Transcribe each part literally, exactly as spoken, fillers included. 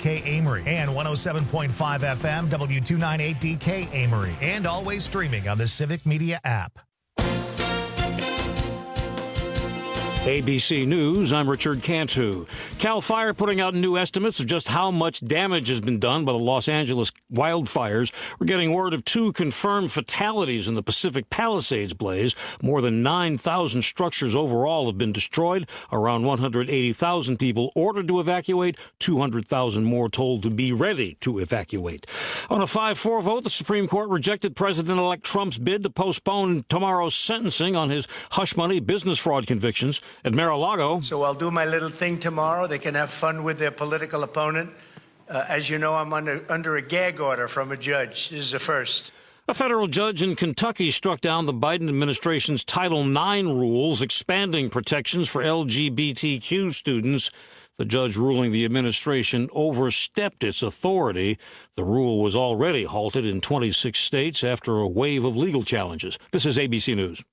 K Amory and one oh seven point five F M W two ninety-eight D K Amory, and always streaming on the Civic Media app. A B C News, I'm Richard Cantu. CAL FIRE putting out new estimates of just how much damage has been done by the Los Angeles wildfires. We're getting word of two confirmed fatalities in the Pacific Palisades blaze. More than nine thousand structures overall have been destroyed. Around one hundred eighty thousand people ordered to evacuate, two hundred thousand more told to be ready to evacuate. On a five four vote, the Supreme Court rejected President-elect Trump's bid to postpone tomorrow's sentencing on his hush money business fraud convictions. At Mar-a-Lago. So I'll do my little thing tomorrow. They can have fun with their political opponent. Uh, as you know, I'm under, under a gag order from a judge. This is a first. A federal judge in Kentucky struck down the Biden administration's Title nine rules expanding protections for L G B T Q students. The judge ruling the administration overstepped its authority. The rule was already halted in twenty-six states after a wave of legal challenges. This is A B C News.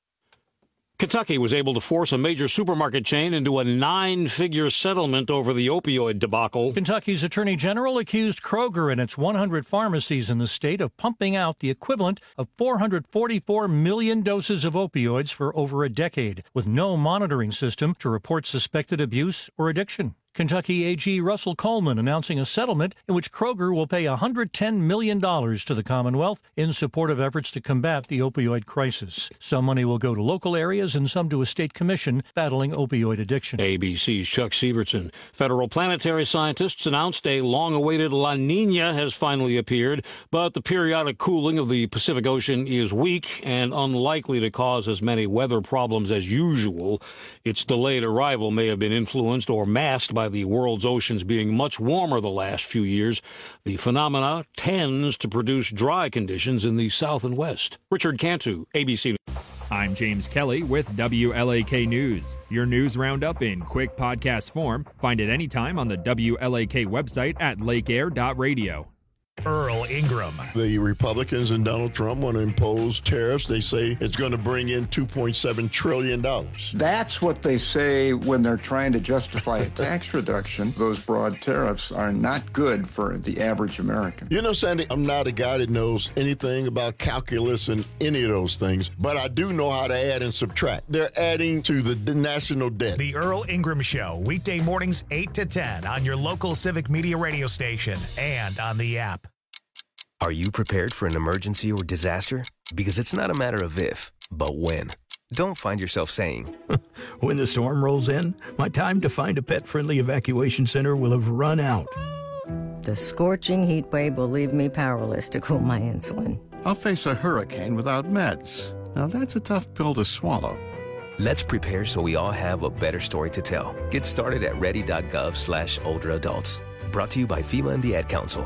Kentucky was able to force a major supermarket chain into a nine-figure settlement over the opioid debacle. Kentucky's Attorney General accused Kroger and its one hundred pharmacies in the state of pumping out the equivalent of four hundred forty-four million doses of opioids for over a decade, with no monitoring system to report suspected abuse or addiction. Kentucky A G Russell Coleman announcing a settlement in which Kroger will pay one hundred ten million dollars to the Commonwealth in support of efforts to combat the opioid crisis. Some money will go to local areas and some to a state commission battling opioid addiction. A B C's Chuck Sievertson. Federal planetary scientists announced a long-awaited La Nina has finally appeared, but the periodic cooling of the Pacific Ocean is weak and unlikely to cause as many weather problems as usual. Its delayed arrival may have been influenced or masked by by the world's oceans being much warmer the last few years. The phenomena tends to produce dry conditions in the south and west. Richard Cantu, A B C News. I'm James Kelly with W L A K News. Your news roundup in quick podcast form. Find it anytime on the W L A K website at lake air dot radio. Earl Ingram. The Republicans and Donald Trump want to impose tariffs. They say it's going to bring in two point seven trillion dollars. That's what they say when they're trying to justify a tax reduction. Those broad tariffs are not good for the average American. You know, Sandy, I'm not a guy that knows anything about calculus and any of those things, but I do know how to add and subtract. They're adding to the national debt. The Earl Ingram Show, weekday mornings eight to ten on your local Civic Media radio station and on the app. Are you prepared for an emergency or disaster? Because it's not a matter of if, but when. Don't find yourself saying, when the storm rolls in, my time to find a pet-friendly evacuation center will have run out. The scorching heat wave will leave me powerless to cool my insulin. I'll face a hurricane without meds. Now that's a tough pill to swallow. Let's prepare so we all have a better story to tell. Get started at ready.gov slash older adults. Brought to you by FEMA and the Ad Council.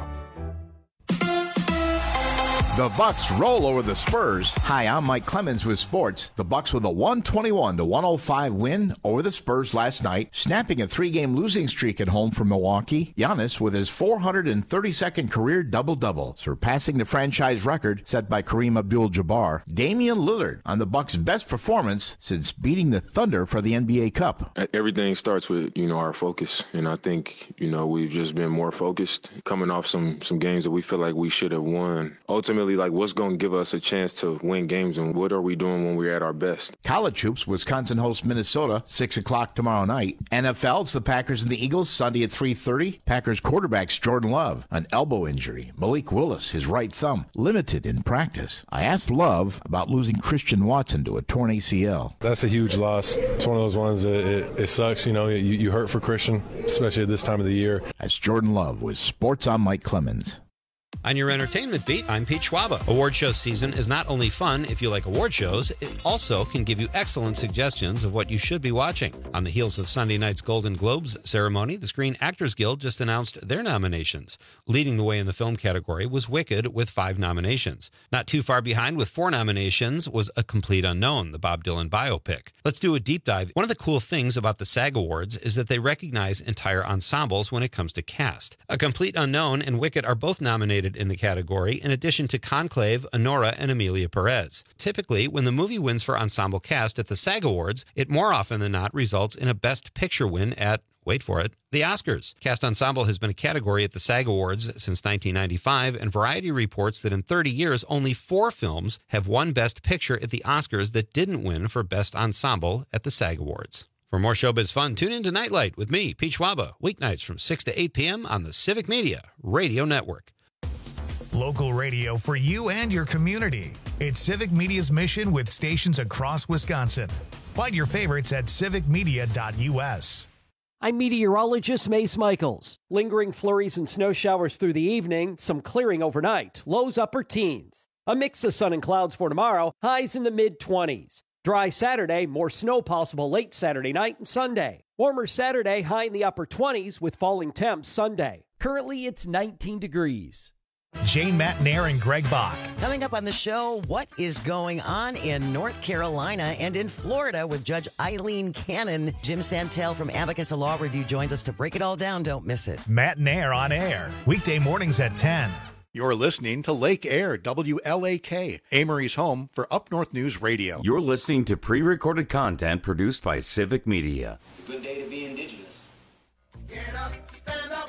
The Bucks roll over the Spurs. Hi, I'm Mike Clemens with sports. The Bucks with a one twenty-one to one oh five win over the Spurs last night, snapping a three-game losing streak at home for Milwaukee. Giannis with his four hundred thirty-second career double-double, surpassing the franchise record set by Kareem Abdul-Jabbar. Damian Lillard on the Bucks' best performance since beating the Thunder for the N B A Cup. Everything starts with, you know, our focus, and I think, you know, we've just been more focused, coming off some some games that we feel like we should have won. Ultimately, like what's going to give us a chance to win games, and what are we doing when we're at our best? College hoops, Wisconsin hosts Minnesota, six o'clock tomorrow night. N F L, it's the Packers and the Eagles, Sunday at three thirty. Packers quarterback's Jordan Love, an elbow injury. Malik Willis, his right thumb, limited in practice. I asked Love about losing Christian Watson to a torn A C L. That's a huge loss. It's one of those ones that it, it sucks. You know, you, you hurt for Christian, especially at this time of the year. That's Jordan Love with Sports on Mike Clemens. On your entertainment beat, I'm Pete Schwaba. Award show season is not only fun if you like award shows, it also can give you excellent suggestions of what you should be watching. On the heels of Sunday night's Golden Globes ceremony, the Screen Actors Guild just announced their nominations. Leading the way in the film category was Wicked with five nominations. Not too far behind with four nominations was A Complete Unknown, the Bob Dylan biopic. Let's do a deep dive. One of the cool things about the SAG Awards is that they recognize entire ensembles when it comes to cast. A Complete Unknown and Wicked are both nominated in the category, in addition to Conclave, Honora, and Emilia Perez. Typically, when the movie wins for ensemble cast at the SAG Awards, it more often than not results in a Best Picture win at Wait for it, the Oscars. Cast Ensemble has been a category at the SAG Awards since nineteen ninety-five, and Variety reports that in thirty years, only four films have won Best Picture at the Oscars that didn't win for Best Ensemble at the SAG Awards. For more showbiz fun, tune in to Nightlight with me, Pete Schwaba, weeknights from six to eight p.m. on the Civic Media Radio Network. Local radio for you and your community. It's Civic Media's mission with stations across Wisconsin. Find your favorites at civic media dot u s. I'm meteorologist Mace Michaels. Lingering flurries and snow showers through the evening, some clearing overnight, lows upper teens. A mix of sun and clouds for tomorrow, highs in the mid-twenties. Dry Saturday, more snow possible late Saturday night and Sunday. Warmer Saturday, high in the upper twenties with falling temps Sunday. Currently, it's nineteen degrees. Jane Matnair and Greg Bach. Coming up on the show, what is going on in North Carolina and in Florida with Judge Eileen Cannon? Jim Santel from Abacus Law Review joins us to break it all down. Don't miss it. Matnair on air, weekday mornings at ten. You're listening to Lake Air, W L A K, Amory's home for Up North News Radio. You're listening to pre-recorded content produced by Civic Media. It's a good day to be indigenous. Get up, stand up.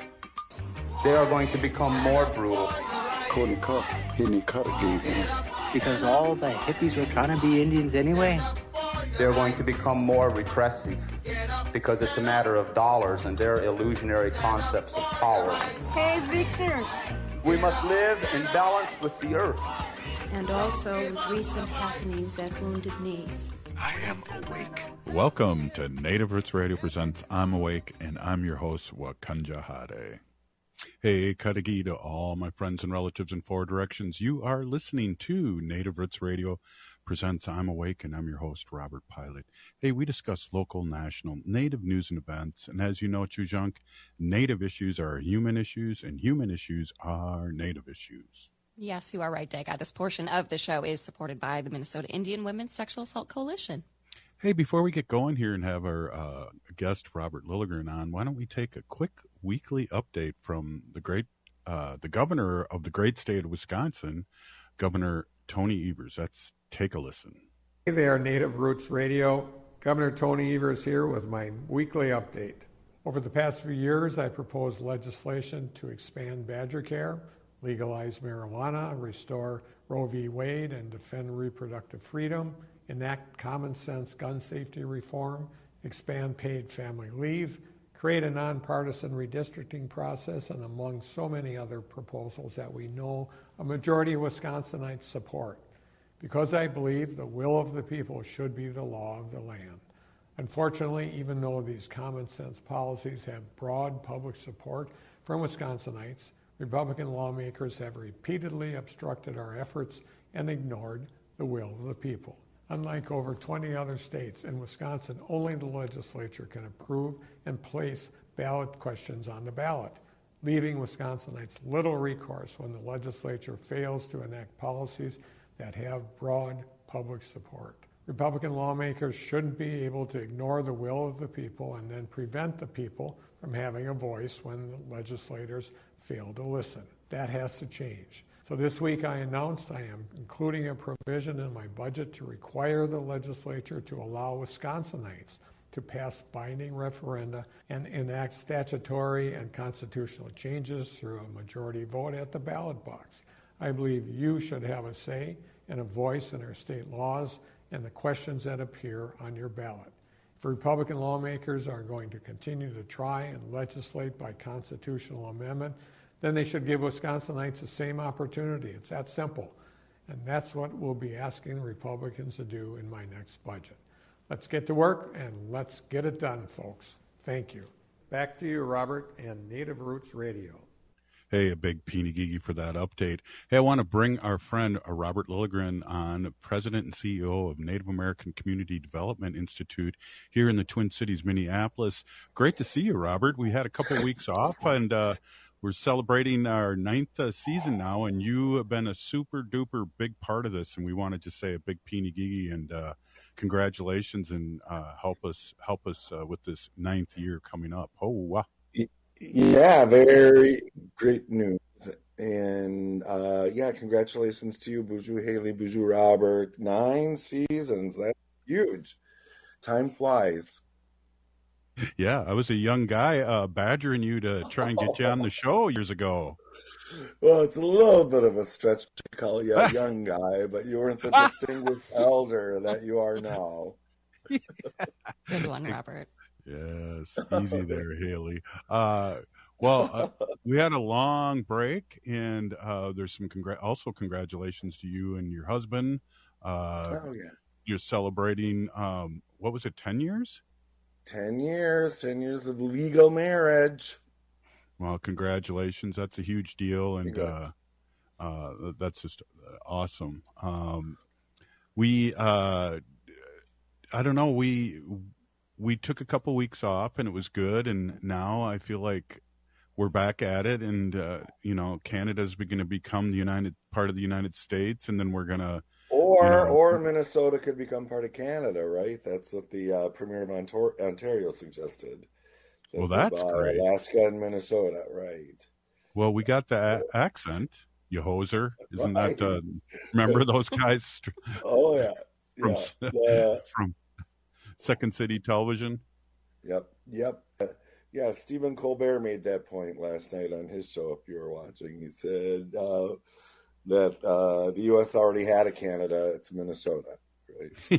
They are going to become more brutal. Couldn't cut, any cut again. Because all the hippies were trying to be Indians anyway. They're going to become more repressive because it's a matter of dollars and their illusionary concepts of power. Hey, Victor. We must live in balance with the earth. And also with recent happenings at Wounded Knee. I am awake. Welcome to Native Roots Radio presents I'm Awake, and I'm your host, Wakanja Hade. Hey, Kadagi to all my friends and relatives in four directions. You are listening to Native Roots Radio presents I'm Awake, and I'm your host, Robert Pilot. Hey, we discuss local, national, Native news and events. And as you know, Chujunk, Native issues are human issues, and human issues are Native issues. Yes, you are right, Dega. This portion of the show is supported by the Minnesota Indian Women's Sexual Assault Coalition. Hey, before we get going here and have our uh, guest, Robert Lilligren, on, why don't we take a quick weekly update from the great, uh, the governor of the great state of Wisconsin, Governor Tony Evers. Let's take a listen. Hey there, Native Roots Radio. Governor Tony Evers here with my weekly update. Over the past few years, I proposed legislation to expand badger care, legalize marijuana, restore Roe v. Wade, and defend reproductive freedom, enact common sense gun safety reform, expand paid family leave, create a nonpartisan redistricting process, and among so many other proposals that we know a majority of Wisconsinites support, because I believe the will of the people should be the law of the land. Unfortunately, even though these common sense policies have broad public support from Wisconsinites, Republican lawmakers have repeatedly obstructed our efforts and ignored the will of the people. Unlike over twenty other states, in Wisconsin, only the legislature can approve and place ballot questions on the ballot, leaving Wisconsinites little recourse when the legislature fails to enact policies that have broad public support. Republican lawmakers shouldn't be able to ignore the will of the people and then prevent the people from having a voice when the legislators fail to listen. That has to change. So this week I announced I am including a provision in my budget to require the legislature to allow Wisconsinites to pass binding referenda and enact statutory and constitutional changes through a majority vote at the ballot box. I believe you should have a say and a voice in our state laws and the questions that appear on your ballot. If Republican lawmakers are going to continue to try and legislate by constitutional amendment, then they should give Wisconsinites the same opportunity. It's that simple. And that's what we'll be asking Republicans to do in my next budget. Let's get to work and let's get it done, folks. Thank you. Back to you, Robert, and Native Roots Radio. Hey, a big peeny-geegy for that update. Hey, I want to bring our friend uh, Robert Lilligren on, President and C E O of Native American Community Development Institute here in the Twin Cities, Minneapolis. Great to see you, Robert. We had a couple weeks off, and uh, we're celebrating our ninth uh, season now, and you have been a super-duper big part of this, and we wanted to say a big peeny-geegy and uh, congratulations, and uh, help us help us uh, with this ninth year coming up. Oh, wow. Yeah, very great news. And uh, yeah, congratulations to you, Buju Haley, Buju Robert. Nine seasons. That's huge. Time flies. Yeah, I was a young guy uh, badgering you to try and get you on the show years ago. Well, it's a little bit of a stretch to call you a young guy, but you weren't the distinguished elder that you are now. Good one, Robert. Yes, easy there, Haley. Uh, well, uh, we had a long break, and uh, there's some congr- also congratulations to you and your husband. Uh, oh, yeah. You're celebrating, um, what was it, ten years? ten years, ten years of legal marriage. Well, congratulations. That's a huge deal, and uh, uh, that's just awesome. Um, we, uh, I don't know, we we took a couple weeks off, and it was good, and now I feel like we're back at it, and, uh, you know, Canada's going to become the United part of the United States, and then we're going to Or you know, or Minnesota could become part of Canada, right? That's what the uh, Premier of Ontor- Ontario suggested. So well, that's uh, great. Alaska and Minnesota, right? Well, we got the a- accent, you hoser. Isn't Right. that, uh, remember those guys? Oh, yeah. From, Yeah. Yeah. from Second City Television? Yep. Yep. Uh, Yeah, Stephen Colbert made that point last night on his show, if you were watching. He said uh, that uh, the U S already had a Canada. It's Minnesota, right?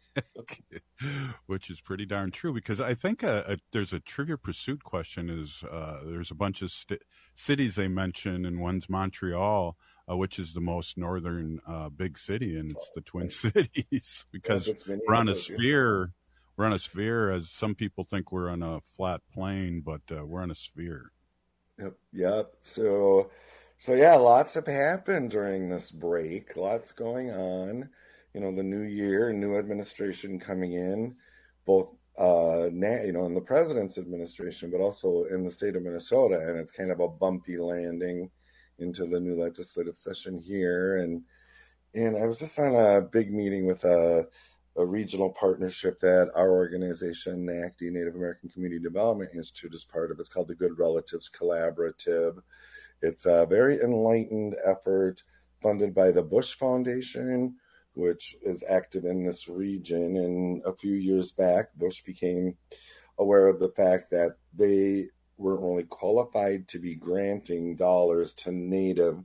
Which is pretty darn true, because I think a, a, there's a Trivia Pursuit question is uh, there's a bunch of st- cities they mention, and one's Montreal, uh, which is the most northern uh, big city, and it's the Twin Cities, because Yeah, we're on a Minneapolis, yeah. sphere. We're on a sphere, as some people think we're on a flat plane, but uh, we're on a sphere. Yep, yep. So, so yeah, lots have happened during this break. Lots going on. You know, the new year, new administration coming in, both uh, na- you know, in the president's administration, but also in the state of Minnesota, and it's kind of a bumpy landing into the new legislative session here. And and I was just on a big meeting with a. a regional partnership that our organization, NACD, Native American Community Development Institute, is part of. It's called the Good Relatives Collaborative. It's a very enlightened effort funded by the Bush Foundation, which is active in this region. And a few years back, Bush became aware of the fact that they weren't really qualified to be granting dollars to Native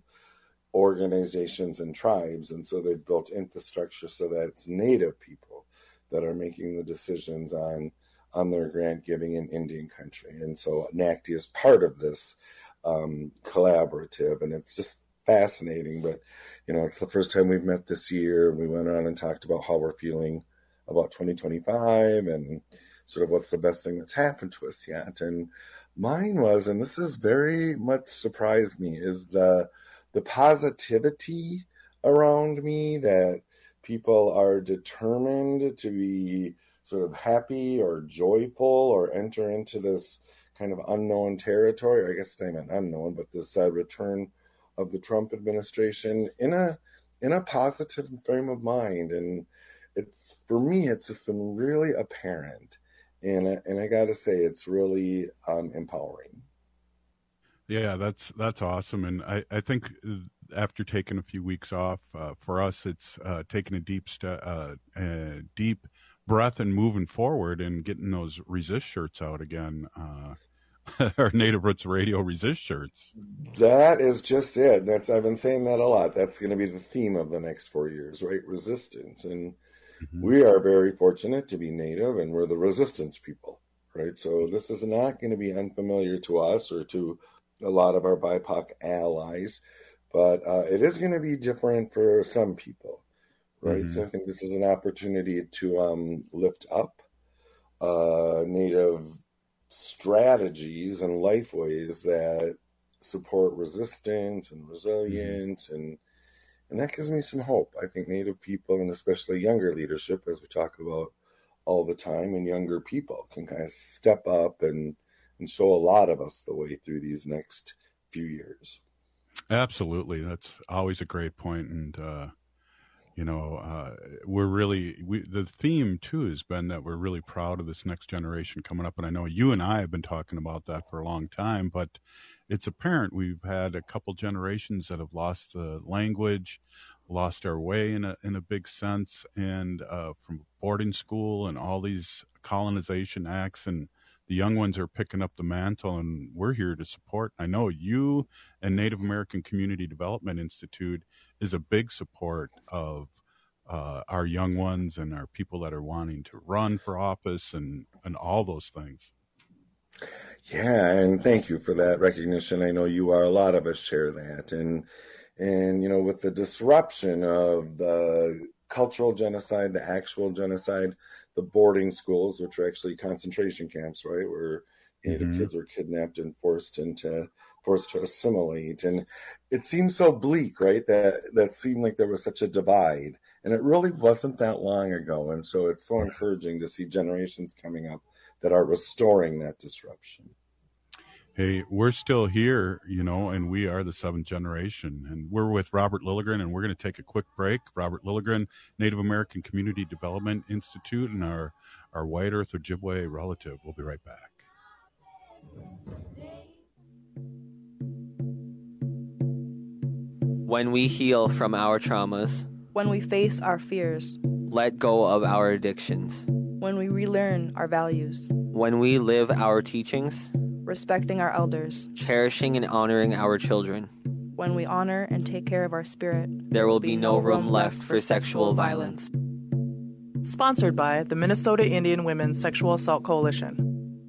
organizations and tribes, and so they've built infrastructure so that it's Native people that are making the decisions on on their grant giving in Indian country. And so NACD is part of this um, collaborative, and it's just fascinating. But you know, it's the first time we've met this year. We went on and talked about how we're feeling about twenty twenty-five and sort of what's the best thing that's happened to us yet. And mine was, and this has very much surprised me, is the the positivity around me, that people are determined to be sort of happy or joyful or enter into this kind of unknown territory. I guess it's not even unknown, but this uh, return of the Trump administration in a in a positive frame of mind. And it's, for me, it's just been really apparent. And, and I got to say, it's really um, empowering. Yeah, that's that's awesome, and I, I think after taking a few weeks off, uh, for us, it's uh, taking a deep st- uh, uh, deep breath and moving forward and getting those Resist shirts out again, uh, our Native Roots Radio Resist shirts. That is just it. That's I've been saying that a lot. That's going to be the theme of the next four years, right? Resistance, and mm-hmm. we are very fortunate to be Native, and we're the resistance people, right? So this is not going to be unfamiliar to us or to a lot of our B I P O C allies, but uh, it is going to be different for some people, right? Mm-hmm. So I think this is an opportunity to um, lift up uh, Native strategies and life ways that support resistance and resilience, mm-hmm. and and that gives me some hope. I think Native people, and especially younger leadership, as we talk about all the time, and younger people can kind of step up and and show a lot of us the way through these next few years. Absolutely. That's always a great point. And, uh, you know, uh, we're really, we, the theme too has been that we're really proud of this next generation coming up. And I know you and I have been talking about that for a long time, but it's apparent we've had a couple generations that have lost the language, lost our way in a, in a big sense. And uh, from boarding school and all these colonization acts and the young ones are picking up the mantle, and we're here to support. I know you and Native American Community Development Institute is a big support of uh, our young ones and our people that are wanting to run for office and, and all those things. Yeah, and thank you for that recognition. I know you are. A lot of us share that. And, and you know, with the disruption of the cultural genocide, the actual genocide, the boarding schools, which are actually concentration camps, right, where Native mm-hmm. kids were kidnapped and forced into forced to assimilate. And it seemed so bleak, right, that that seemed like there was such a divide. And it really wasn't that long ago. And so it's so encouraging to see generations coming up that are restoring that disruption. Hey, we're still here, you know, and we are the seventh generation. And we're with Robert Lilligren, and we're going to take a quick break. Robert Lilligren, Native American Community Development Institute, and our, our White Earth Ojibwe relative. We'll be right back. When we heal from our traumas, when we face our fears, let go of our addictions, when we relearn our values, when we live our teachings, respecting our elders, cherishing and honoring our children, when we honor and take care of our spirit, there will be no room left for sexual violence. Sponsored by the Minnesota Indian Women's Sexual Assault Coalition.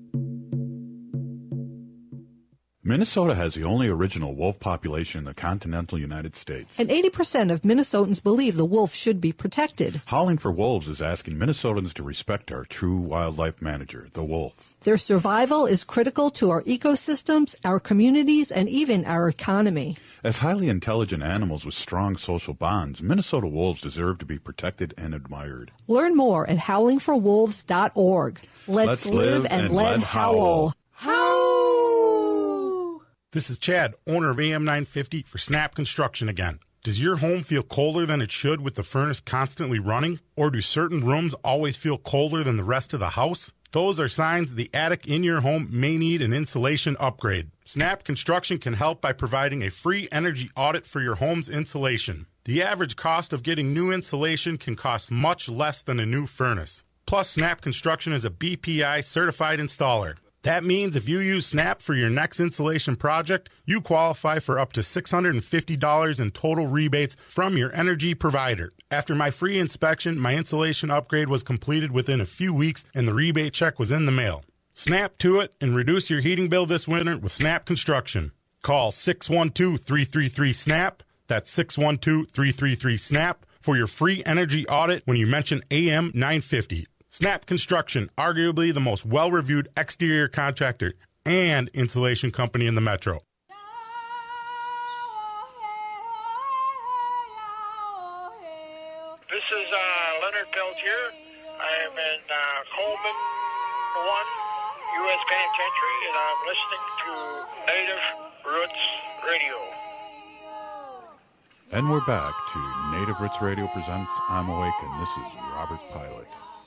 Minnesota has the only original wolf population in the continental United States. And eighty percent of Minnesotans believe the wolf should be protected. Howling for Wolves is asking Minnesotans to respect our true wildlife manager, the wolf. Their survival is critical to our ecosystems, our communities, and even our economy. As highly intelligent animals with strong social bonds, Minnesota wolves deserve to be protected and admired. Learn more at howling for wolves dot org. Let's, Let's live, live and, and let howl. Howl! This is Chad, owner of A M nine fifty for Snap Construction again. Does your home feel colder than it should with the furnace constantly running? Or do certain rooms always feel colder than the rest of the house? Those are signs the attic in your home may need an insulation upgrade. Snap Construction can help by providing a free energy audit for your home's insulation. The average cost of getting new insulation can cost much less than a new furnace. Plus, Snap Construction is a B P I certified installer. That means if you use Snap for your next insulation project, you qualify for up to six hundred fifty dollars in total rebates from your energy provider. After my free inspection, my insulation upgrade was completed within a few weeks and the rebate check was in the mail. Snap to it and reduce your heating bill this winter with Snap Construction. Call six one two, three three three, SNAP. That's six one two, three three three, SNAP for your free energy audit when you mention A M nine fifty. Snap Construction, arguably the most well-reviewed exterior contractor and insulation company in the metro. This is uh, Leonard Peltier. I am in uh, Coleman one, U S Penitentiary, and I'm listening to Native Roots Radio. And we're back to Native Roots Radio presents I'm Awakened. This is Robert Pilot.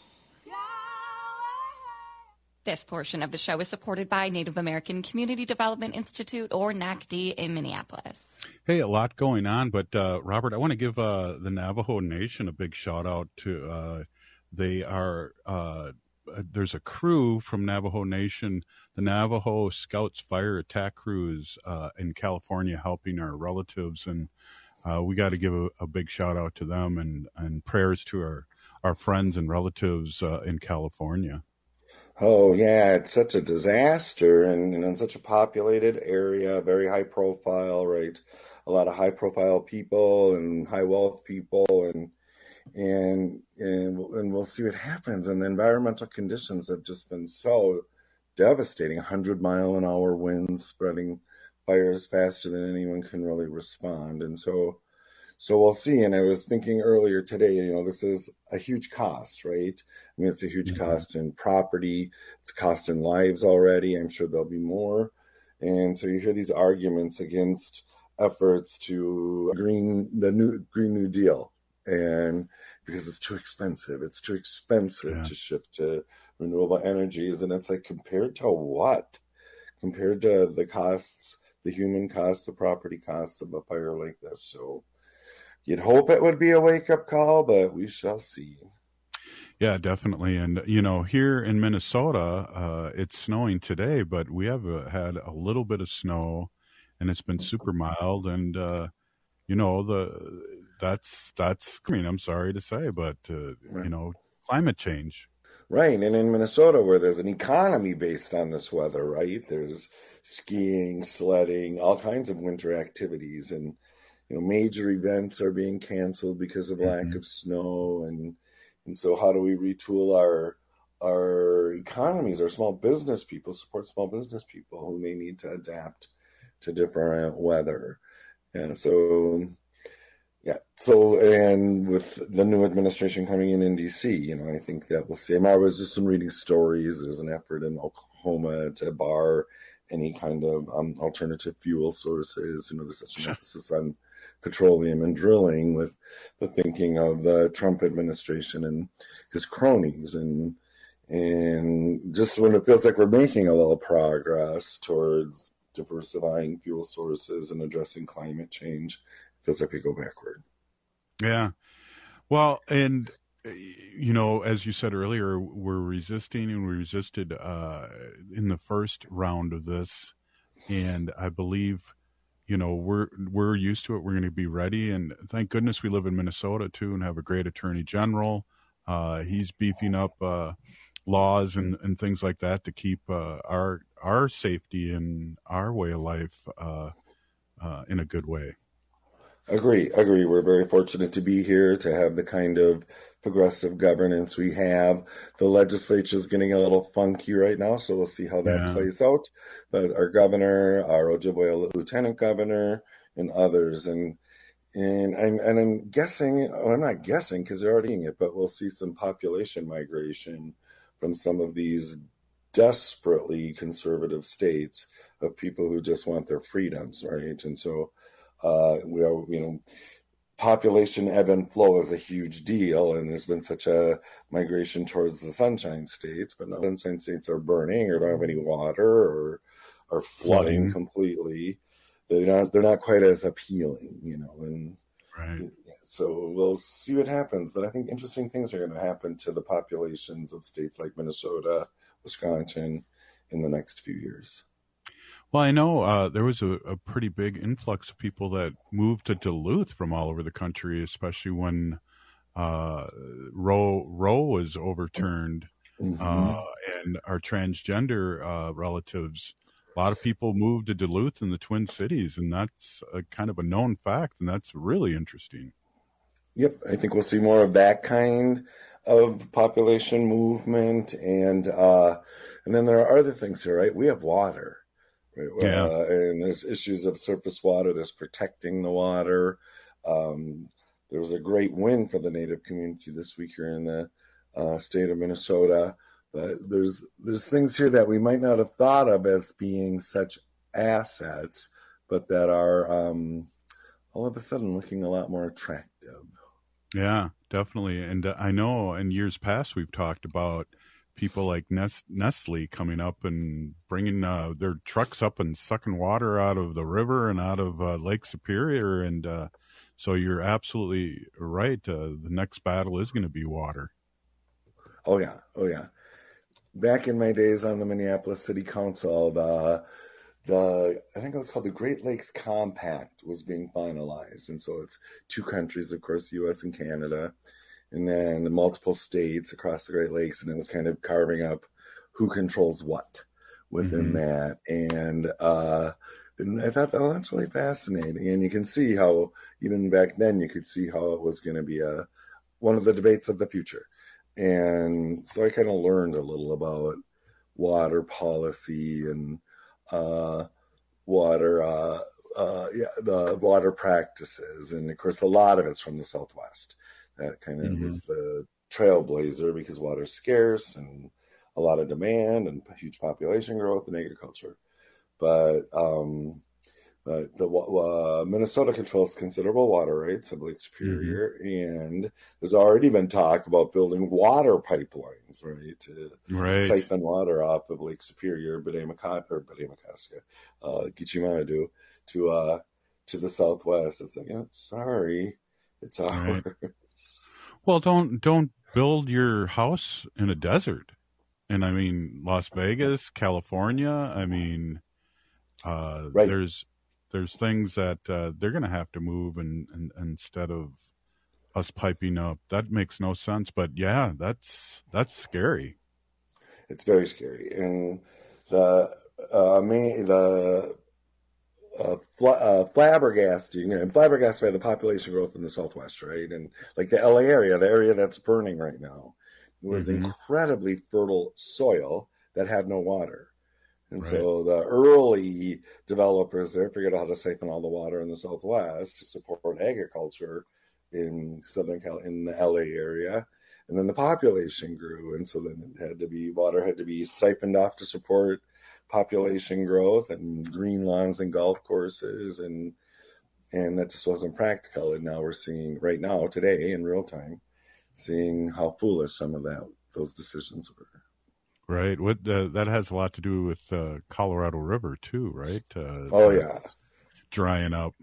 This portion of the show is supported by Native American Community Development Institute, or N A C D, in Minneapolis. Hey, a lot going on, but uh, Robert, I want to give uh, the Navajo Nation a big shout out to. Uh, they are uh, there's a crew from Navajo Nation, the Navajo Scouts Fire Attack Crews uh, in California, helping our relatives, and uh, we got to give a, a big shout out to them and and prayers to our our friends and relatives uh, in California. Oh, yeah, it's such a disaster, and, and in such a populated area, very high profile, right? A lot of high profile people and high wealth people, and and and and we'll see what happens. And the environmental conditions have just been so devastating. one hundred mile an hour winds, spreading fires faster than anyone can really respond. And so So we'll see. And I was thinking earlier today, you know, this is a huge cost, right? I mean, it's a huge mm-hmm. cost in property. It's a cost in lives already. I'm sure there'll be more. And so you hear these arguments against efforts to green the new Green New Deal. And because it's too expensive, it's too expensive yeah. to shift to renewable energies. And it's like, compared to what? Compared to the costs, the human costs, the property costs of a fire like this. So you'd hope it would be a wake-up call, but we shall see. Yeah, definitely. And, you know, here in Minnesota, uh, it's snowing today, but we have uh, had a little bit of snow and it's been super mild. And, uh, you know, the that's, that's, I mean, I'm sorry to say, but, uh, right. you know, climate change. Right. And in Minnesota, where there's an economy based on this weather, right? There's skiing, sledding, all kinds of winter activities. And, you know, major events are being canceled because of lack mm-hmm. of snow. And, And so how do we retool our our economies, our small business people, support small business people who may need to adapt to different weather? And so, yeah, so, and with the new administration coming in in D C, you know, I think that we'll see. I was just some reading stories. There's an effort in Oklahoma to bar any kind of um, alternative fuel sources. You know, there's such an emphasis on petroleum and drilling with the thinking of the Trump administration and his cronies. And and just when it feels like we're making a little progress towards diversifying fuel sources and addressing climate change, it feels like we go backward. Yeah. Well, and, you know, as you said earlier, we're resisting and we resisted uh, in the first round of this. And I believe, you know, we're we're used to it. We're going to be ready. And thank goodness we live in Minnesota, too, and have a great attorney general. Uh, he's beefing up uh, laws and, and things like that to keep uh, our our safety and our way of life uh, uh, in a good way. Agree, agree. We're very fortunate to be here, to have the kind of progressive governance we have. The legislature is getting a little funky right now, so we'll see how that yeah. plays out. But our governor, our Ojibwe lieutenant governor, and others, and and I'm and I'm guessing, well, I'm not guessing because they're already doing it, but we'll see some population migration from some of these desperately conservative states of people who just want their freedoms, right? And so. Uh, we are, you know, population ebb and flow is a huge deal, and there's been such a migration towards the Sunshine States, but now the Sunshine States are burning or don't have any water or are flooding mm-hmm. completely. They're not, they're not quite as appealing, you know, and right. so we'll see what happens. But I think interesting things are going to happen to the populations of states like Minnesota, Wisconsin in the next few years. Well, I know uh, there was a, a pretty big influx of people that moved to Duluth from all over the country, especially when uh, Roe Roe was overturned, mm-hmm. uh, and our transgender uh, relatives. A lot of people moved to Duluth in the Twin Cities, and that's a kind of a known fact, and that's really interesting. Yep, I think we'll see more of that kind of population movement, and uh, and then there are other things here, right? We have water. Right. Yeah. Uh, and there's issues of surface water. There's protecting the water. Um, there was a great win for the Native community this week here in the uh, state of Minnesota. But there's there's things here that we might not have thought of as being such assets, but that are um, all of a sudden looking a lot more attractive. Yeah, definitely. And uh, I know in years past we've talked about people like Nestle coming up and bringing uh, their trucks up and sucking water out of the river and out of uh, Lake Superior. And uh, so you're absolutely right. Uh, the next battle is going to be water. Oh, yeah. Oh, yeah. Back in my days on the Minneapolis City Council, the, the I think it was called the Great Lakes Compact was being finalized. And so it's two countries, of course, U S and Canada, and then multiple states across the Great Lakes, and it was kind of carving up who controls what within mm-hmm. that. And, uh, and I thought, oh, that's really fascinating. And you can see how, even back then, you could see how it was going to be a one of the debates of the future. And so I kind of learned a little about water policy and uh, water, uh, uh, yeah, the water practices. And, of course, a lot of it's from the Southwest. That kind of mm-hmm. is the trailblazer because water's scarce and a lot of demand and huge population growth and agriculture. But um, but the uh, Minnesota controls considerable water rights of Lake Superior, mm-hmm. and there's already been talk about building water pipelines, right, to right. siphon water off of Lake Superior, Bedamaka or Bedamakaska, uh, Gichimadu, to uh, to the southwest. It's like, oh, sorry, it's ours. Right. Well, don't don't build your house in a desert. And I mean, Las Vegas, California, I mean, uh, right. there's there's things that uh, they're going to have to move and, and instead of us piping up. That makes no sense. But yeah, that's that's scary. It's very scary. And the uh, main, the uh, fl- uh, flabbergasting and flabbergasted by the population growth in the Southwest, right? And like the L A area, the area that's burning right now, was mm-hmm. incredibly fertile soil that had no water. And right. so the early developers there figured out how to siphon all the water in the Southwest to support agriculture in Southern Cal, in the L A area. And then the population grew. And so then it had to be, water had to be siphoned off to support population growth and green lawns and golf courses. And, and that just wasn't practical. And now we're seeing right now, today in real time, seeing how foolish some of that, those decisions were. Right. What uh, that has a lot to do with uh, Colorado River too, right? Uh, oh yeah, drying up.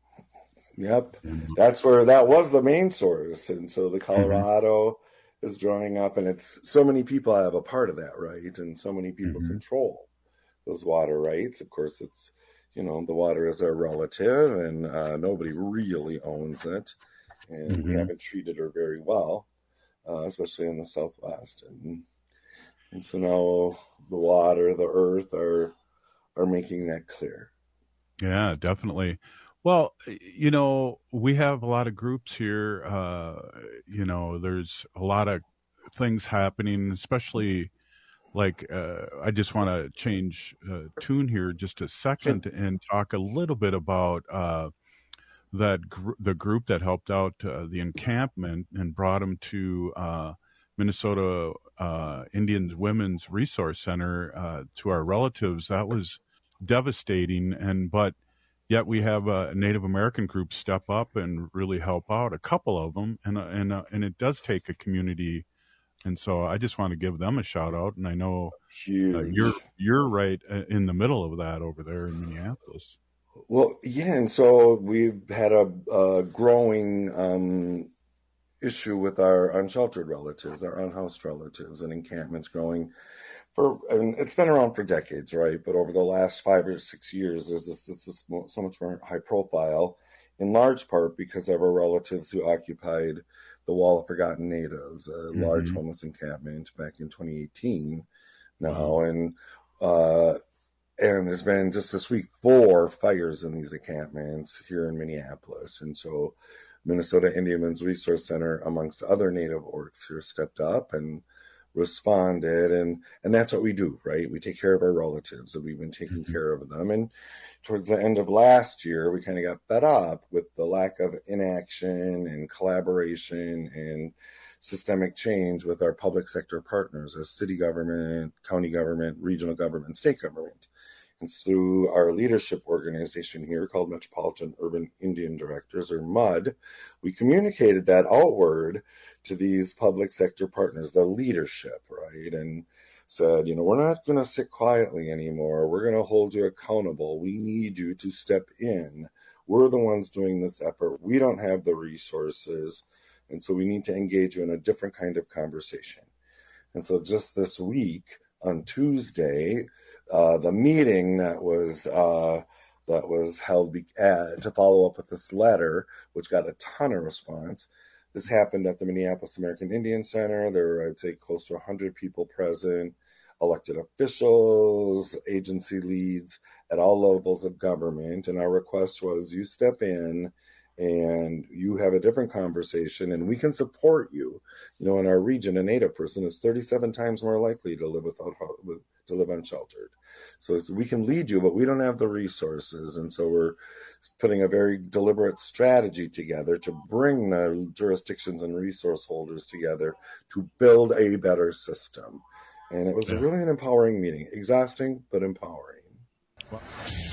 Yep, mm-hmm. That's where that was the main source, and so the Colorado mm-hmm. is drying up, and it's so many people have a part of that, right? And so many people mm-hmm. control those water rights. Of course, it's you know the water is their relative, and uh, nobody really owns it, and mm-hmm. we haven't treated her very well, uh, especially in the Southwest, and. And so now the water, the earth are are making that clear. Yeah, definitely. Well, you know, we have a lot of groups here. Uh, you know, there's a lot of things happening, especially like uh, I just want to change uh, tune here just a second sure. and talk a little bit about uh, that gr- the group that helped out uh, the encampment and brought them to uh, Minnesota uh, Indian Women's Resource Center uh, to our relatives. That was devastating. And but yet we have a Native American group step up and really help out, a couple of them, and uh, and uh, and it does take a community. And so I just want to give them a shout out. And I know uh, you're you're right in the middle of that over there in Minneapolis. Well, yeah, and so we've had a, a growing. Um, issue with our unsheltered relatives, our unhoused relatives, and encampments growing for, and it's been around for decades, right? But over the last five or six years, there's this, this, this so much more high profile, in large part because of our relatives who occupied the Wall of Forgotten Natives, a mm-hmm. large homeless encampment back in twenty eighteen now. Mm-hmm. And, uh, and there's been just this week, four fires in these encampments here in Minneapolis. And so Minnesota Indian Women's Resource Center, amongst other Native orgs here, stepped up and responded. And, and that's what we do, right? We take care of our relatives, and we've been taking mm-hmm. care of them. And towards the end of last year, we kind of got fed up with the lack of inaction and collaboration and systemic change with our public sector partners, our city government, county government, regional government, state government. And through our leadership organization here called Metropolitan Urban Indian Directors, or M U D, we communicated that outward to these public sector partners, the leadership, right? And said, you know, we're not going to sit quietly anymore. We're going to hold you accountable. We need you to step in. We're the ones doing this effort. We don't have the resources. And so we need to engage you in a different kind of conversation. And so just this week, on Tuesday, Uh, the meeting that was uh, that was held be- uh, to follow up with this letter, which got a ton of response. This happened at the Minneapolis American Indian Center. There were, I'd say, close to one hundred people present, elected officials, agency leads at all levels of government. And our request was you step in and you have a different conversation, and we can support you. You know, in our region, a Native person is thirty-seven times more likely to live without with, to live unsheltered. So it's, we can lead you, but we don't have the resources. And so we're putting a very deliberate strategy together to bring the jurisdictions and resource holders together to build a better system. And it was yeah. really an empowering meeting, exhausting, but empowering. Well,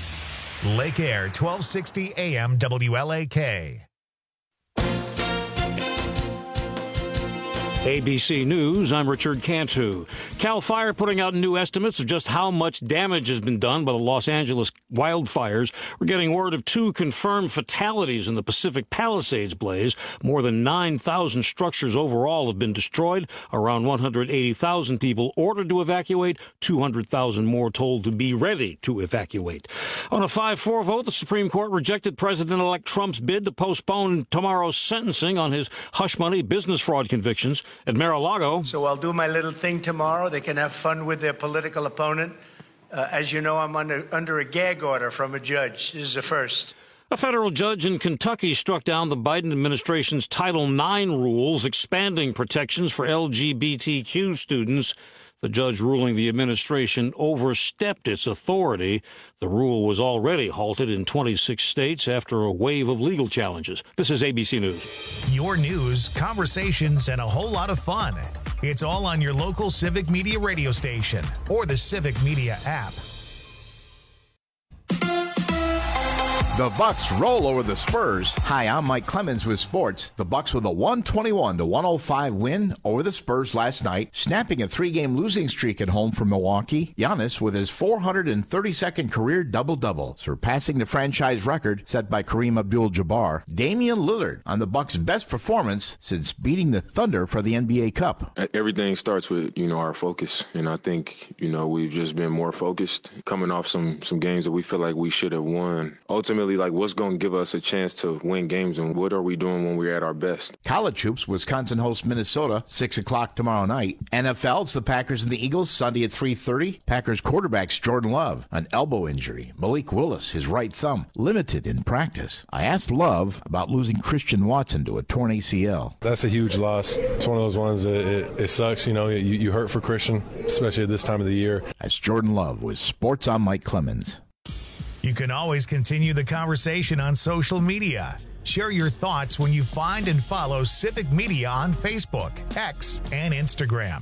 Lake Air, twelve sixty A M W L A K. A B C News, I'm Richard Cantu. CAL FIRE putting out new estimates of just how much damage has been done by the Los Angeles wildfires. We're getting word of two confirmed fatalities in the Pacific Palisades blaze. More than nine thousand structures overall have been destroyed. Around one hundred eighty thousand people ordered to evacuate, two hundred thousand more told to be ready to evacuate. On a five four vote, the Supreme Court rejected President-elect Trump's bid to postpone tomorrow's sentencing on his hush money business fraud convictions. At Mar-a-Lago. So I'll do my little thing tomorrow. They can have fun with their political opponent. Uh, as you know, I'm under, under a gag order from a judge. This is a first. A federal judge in Kentucky struck down the Biden administration's Title nine rules expanding protections for L G B T Q students. The judge ruling the administration overstepped its authority. The rule was already halted in twenty-six states after a wave of legal challenges. This is A B C News. Your news, conversations, and a whole lot of fun. It's all on your local Civic Media radio station or the Civic Media app. The Bucks roll over the Spurs. Hi, I'm Mike Clemens with sports. The Bucks with a one twenty-one to one oh five win over the Spurs last night, snapping a three-game losing streak at home from Milwaukee. Giannis with his four hundred thirty-second career double-double, surpassing the franchise record set by Kareem Abdul-Jabbar. Damian Lillard on the Bucks' best performance since beating the Thunder for the N B A Cup. Everything starts with, you know, our focus, and I think, you know, we've just been more focused, coming off some some games that we feel like we should have won. Ultimately, like what's going to give us a chance to win games, and what are we doing when we're at our best? College hoops, Wisconsin hosts Minnesota, six o'clock tomorrow night. N F L, it's the Packers and the Eagles, Sunday at three thirty. Packers quarterback's Jordan Love, an elbow injury. Malik Willis, his right thumb, limited in practice. I asked Love about losing Christian Watson to a torn A C L. That's a huge loss. It's one of those ones that it, it sucks, you know, you, you hurt for Christian, especially at this time of the year. That's Jordan Love with Sports on Mike Clemens. You can always continue the conversation on social media. Share your thoughts when you find and follow Civic Media on Facebook, X, and Instagram.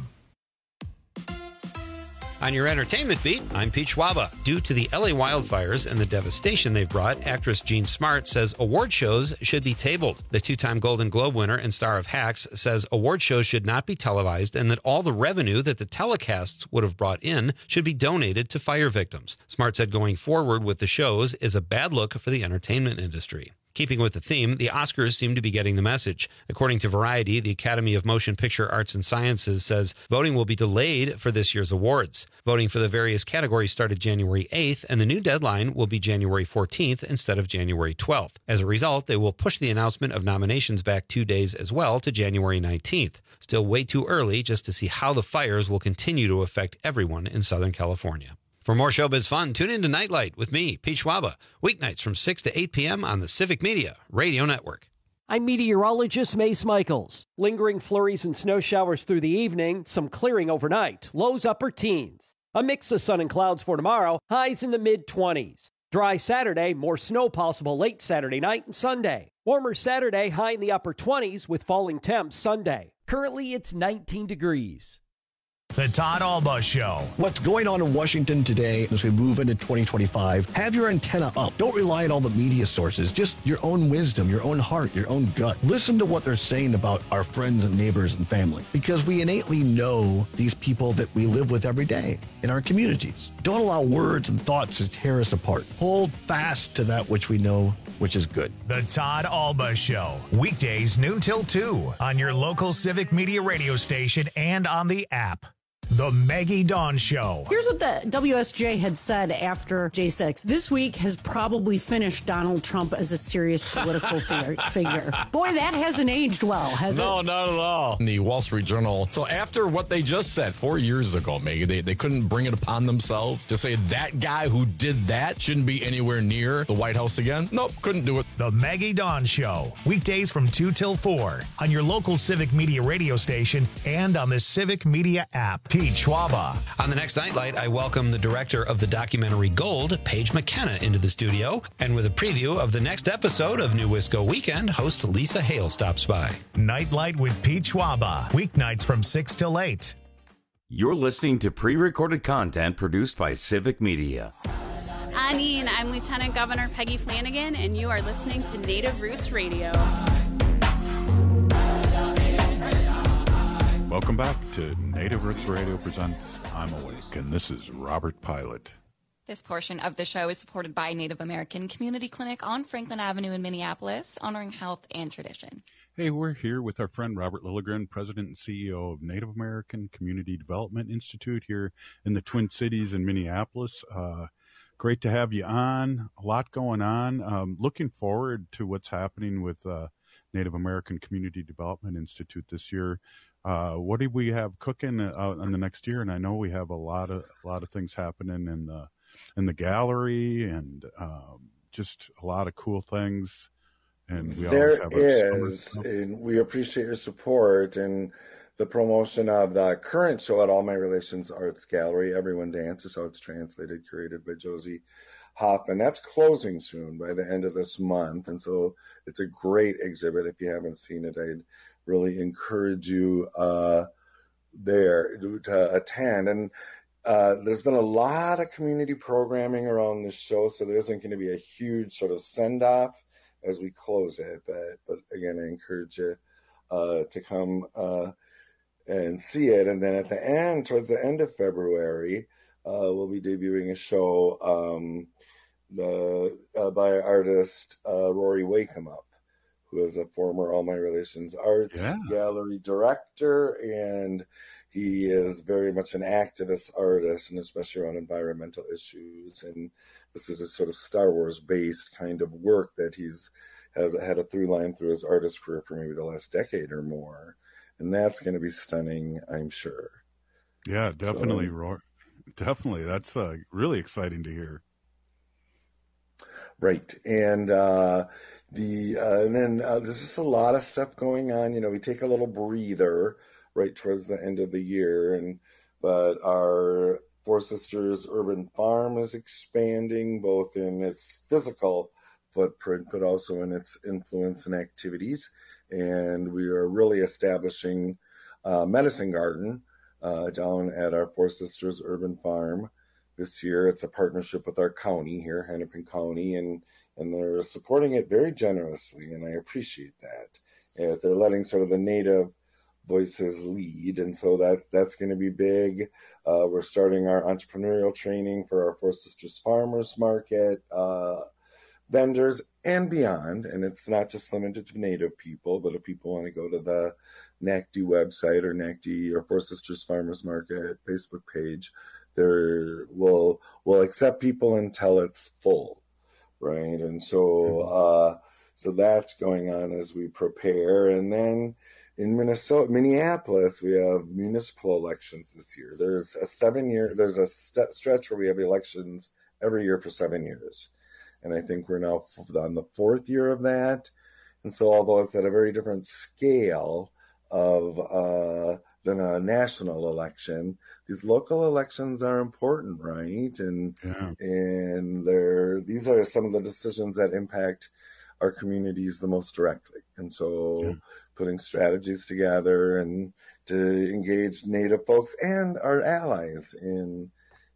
On your entertainment beat, I'm Pete Schwaba. Due to the L A wildfires and the devastation they've brought, actress Jean Smart says award shows should be tabled. The two-time Golden Globe winner and star of Hacks says award shows should not be televised and that all the revenue that the telecasts would have brought in should be donated to fire victims. Smart said going forward with the shows is a bad look for the entertainment industry. Keeping with the theme, the Oscars seem to be getting the message. According to Variety, the Academy of Motion Picture Arts and Sciences says voting will be delayed for this year's awards. Voting for the various categories started January eighth, and the new deadline will be January fourteenth instead of January twelfth. As a result, they will push the announcement of nominations back two days as well to January nineteenth. Still way too early just to see how the fires will continue to affect everyone in Southern California. For more showbiz fun, tune in to Nightlight with me, Pete Schwaba, weeknights from six to eight p.m. on the Civic Media Radio Network. I'm meteorologist Mace Michaels. Lingering flurries and snow showers through the evening, some clearing overnight, lows upper teens. A mix of sun and clouds for tomorrow, highs in the mid-twenties. Dry Saturday, more snow possible late Saturday night and Sunday. Warmer Saturday, high in the upper twenties with falling temps Sunday. Currently, it's nineteen degrees. The Todd Alba Show. What's going on in Washington today as we move into twenty twenty-five? Have your antenna up. Don't rely on all the media sources. Just your own wisdom, your own heart, your own gut. Listen to what they're saying about our friends and neighbors and family, because we innately know these people that we live with every day in our communities. Don't allow words and thoughts to tear us apart. Hold fast to that which we know, which is good. The Todd Alba Show. Weekdays noon till two on your local Civic Media radio station and on the app. The Maggie Dawn Show. Here's what the W S J had said after J six. This week has probably finished Donald Trump as a serious political figure. Boy, that hasn't aged well, has no, it? No, not at all. In the Wall Street Journal. So after what they just said four years ago, Maggie, they, they couldn't bring it upon themselves to say that guy who did that shouldn't be anywhere near the White House again. Nope, couldn't do it. The Maggie Dawn Show. Weekdays from two till four on your local Civic Media radio station and on the Civic Media app. Pete Schwaba. On the next Nightlight, I welcome the director of the documentary Gold, Paige McKenna, into the studio. And with a preview of the next episode of New Wisco Weekend, host Lisa Hale stops by. Nightlight with Pete Schwaba. Weeknights from six till eight. You're listening to pre-recorded content produced by Civic Media. Anine, I'm Lieutenant Governor Peggy Flanagan, and you are listening to Native Roots Radio. Welcome back to Native Roots Radio presents I'm Awake, and this is Robert Pilot. This portion of the show is supported by Native American Community Clinic on Franklin Avenue in Minneapolis, honoring health and tradition. Hey, we're here with our friend Robert Lilligren, President and C E O of Native American Community Development Institute here in the Twin Cities in Minneapolis. Uh, great to have you on. A lot going on. Um, looking forward to what's happening with uh, Native American Community Development Institute this year. Uh, what do we have cooking uh, in the next year? And I know we have a lot of a lot of things happening in the in the gallery, and um, just a lot of cool things. And we there always have is, and we appreciate your support and the promotion of the current show at All My Relations Arts Gallery. Everyone Dances, how it's translated, curated by Josie Hoffman. That's closing soon by the end of this month, and so it's a great exhibit. If you haven't seen it, I'd really encourage you uh, there to, to attend. And uh, there's been a lot of community programming around this show, so there isn't going to be a huge sort of send-off as we close it. But, but again, I encourage you uh, to come uh, and see it. And then at the end, towards the end of February, uh, we'll be debuting a show um, the uh, by artist uh, Rory Wakemup, who is a former All My Relations Arts yeah. Gallery director, and he is very much an activist artist, and especially around environmental issues. And this is a sort of Star Wars-based kind of work that he's has had a through line through his artist career for maybe the last decade or more, and that's going to be stunning, I'm sure. Yeah, definitely, so, Roy. Definitely, that's uh, really exciting to hear. Right, and uh, the uh, and then uh, there's just a lot of stuff going on. You know, we take a little breather right towards the end of the year, and but our Four Sisters Urban Farm is expanding both in its physical footprint, but also in its influence and activities. And we are really establishing a medicine garden uh, down at our Four Sisters Urban Farm. This year, it's a partnership with our county here, Hennepin County, and, and they're supporting it very generously, and I appreciate that. And they're letting sort of the Native voices lead, and so that that's going to be big. Uh, we're starting our entrepreneurial training for our Four Sisters Farmers Market uh, vendors and beyond, and it's not just limited to Native people, but if people want to go to the N A C D website or N A C D or Four Sisters Farmers Market Facebook page, there will will accept people until it's full, right? And so uh, so that's going on as we prepare. And then in Minnesota, Minneapolis, we have municipal elections this year. There's a seven year, there's a st- stretch where we have elections every year for seven years, and I think we're now on the fourth year of that. And so, although it's at a very different scale of uh, than a national election, these local elections are important, right? And yeah. and they're these are some of the decisions that impact our communities the most directly. And so yeah. putting strategies together and to engage Native folks and our allies in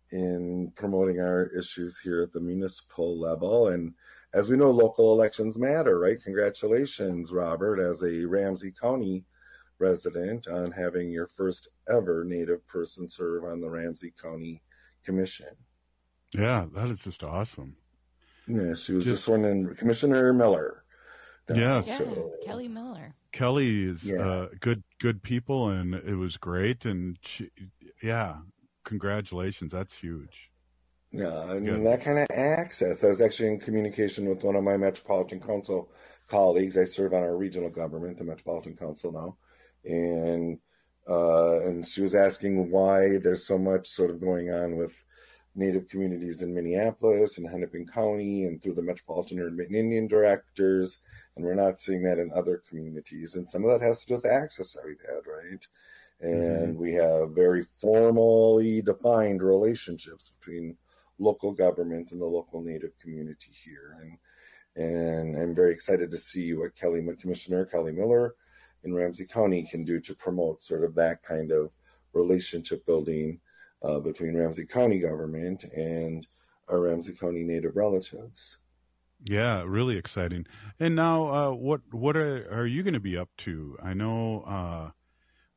in promoting our issues here at the municipal level. And as we know, local elections matter, right? Congratulations, Robert, as a Ramsey County resident, on having your first ever Native person serve on the Ramsey County Commission. Yeah, that is just awesome. Yeah, she was just, just sworn in, Commissioner Miller. Yeah, yeah so, Kelly Miller. Kelly is yeah. uh, good, good people, and it was great. And she, yeah, congratulations. That's huge. Yeah, and Good. that kind of access. I was actually in communication with one of my Metropolitan Council colleagues. I serve on our regional government, the Metropolitan Council now. And uh, and she was asking why there's so much sort of going on with Native communities in Minneapolis and Hennepin County and through the Metropolitan Urban Indian directors, and we're not seeing that in other communities. And some of that has to do with the access that we've had, right? And mm-hmm. we have very formally defined relationships between local government and the local Native community here. And and I'm very excited to see what Kelly, Commissioner Kelly Miller in Ramsey County can do to promote sort of that kind of relationship building uh, between Ramsey County government and our Ramsey County Native relatives. Yeah, really exciting. And now, uh, what what are, are you going to be up to? I know uh,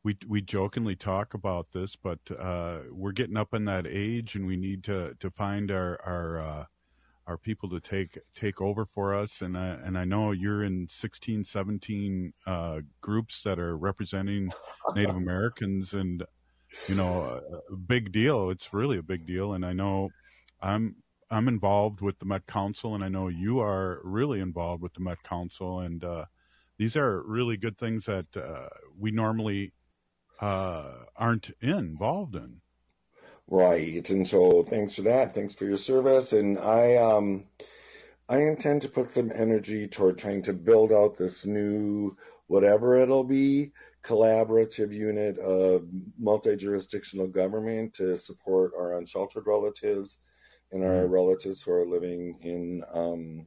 we we jokingly talk about this, but uh, we're getting up in that age, and we need to to find our our uh, our people to take take over for us. And I, and I know you're in sixteen, seventeen uh, groups that are representing Native Americans, and you know, a big deal. It's really a big deal, and I know I'm I'm involved with the Met Council, and I know you are really involved with the Met Council, and uh, these are really good things that uh, we normally uh, aren't involved in. Right. And so thanks for that. Thanks for your service. And I um I intend to put some energy toward trying to build out this new, whatever it'll be, collaborative unit of multi-jurisdictional government to support our unsheltered relatives and our relatives who are living in um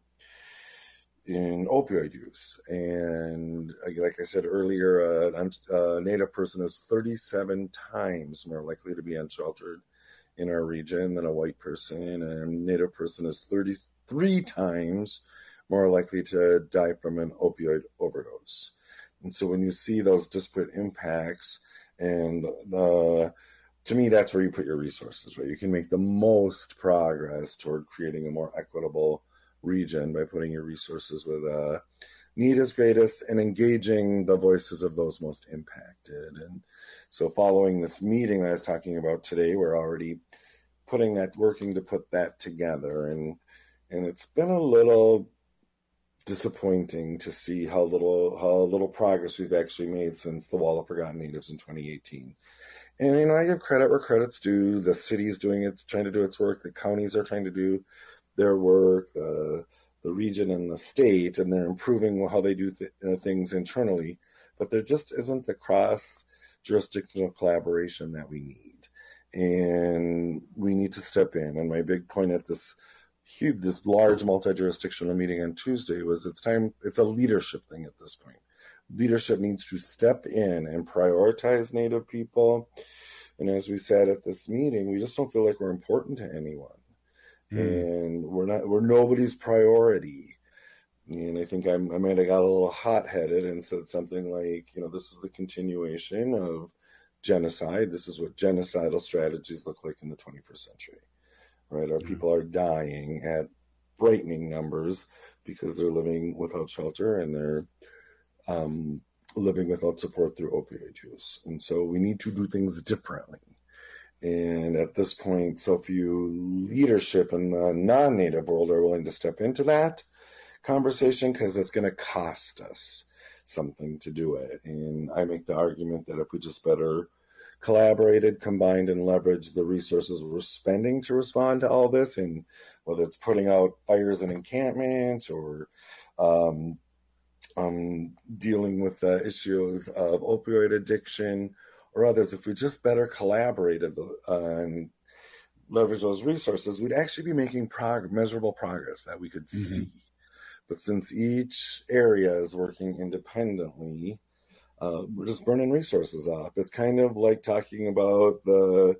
in opioid use. And like I said earlier, uh, a Native person is thirty-seven times more likely to be unsheltered in our region than a white person, and a Native person is thirty-three times more likely to die from an opioid overdose. And so when you see those disparate impacts, and the, to me, that's where you put your resources, right? You can make the most progress toward creating a more equitable region by putting your resources where the need is greatest and engaging the voices of those most impacted. And so following this meeting that I was talking about today, we're already putting that, working to put that together. And and it's been a little disappointing to see how little how little progress we've actually made since the Wall of Forgotten Natives in twenty eighteen. And, you know, I give credit where credit's due. The city's doing its, trying to do its work. The counties are trying to do their work, the the region and the state, and they're improving how they do th- uh, things internally. But there just isn't the cross-jurisdictional collaboration that we need. And we need to step in. And my big point at this huge, this large multi-jurisdictional meeting on Tuesday was it's time, it's a leadership thing at this point. Leadership needs to step in and prioritize Native people. And as we said at this meeting, we just don't feel like we're important to anyone. Mm. And we're not, we're nobody's priority. And I think I'm, I might have got a little hot-headed and said something like, you know, this is the continuation of genocide. This is what genocidal strategies look like in the twenty-first century, right? Our mm. people are dying at frightening numbers because they're living without shelter and they're um, living without support through opioid use. And so we need to do things differently. And at this point, so few leadership in the non-Native world are willing to step into that conversation because it's going to cost us something to do it. And I make the argument that if we just better collaborated, combined, and leveraged the resources we're spending to respond to all this, and whether it's putting out fires in encampments or um, um, dealing with the issues of opioid addiction, or others, if we just better collaborated uh, and leverage those resources, we'd actually be making prog- measurable progress that we could mm-hmm. see. But since each area is working independently, uh, we're just burning resources off. It's kind of like talking about the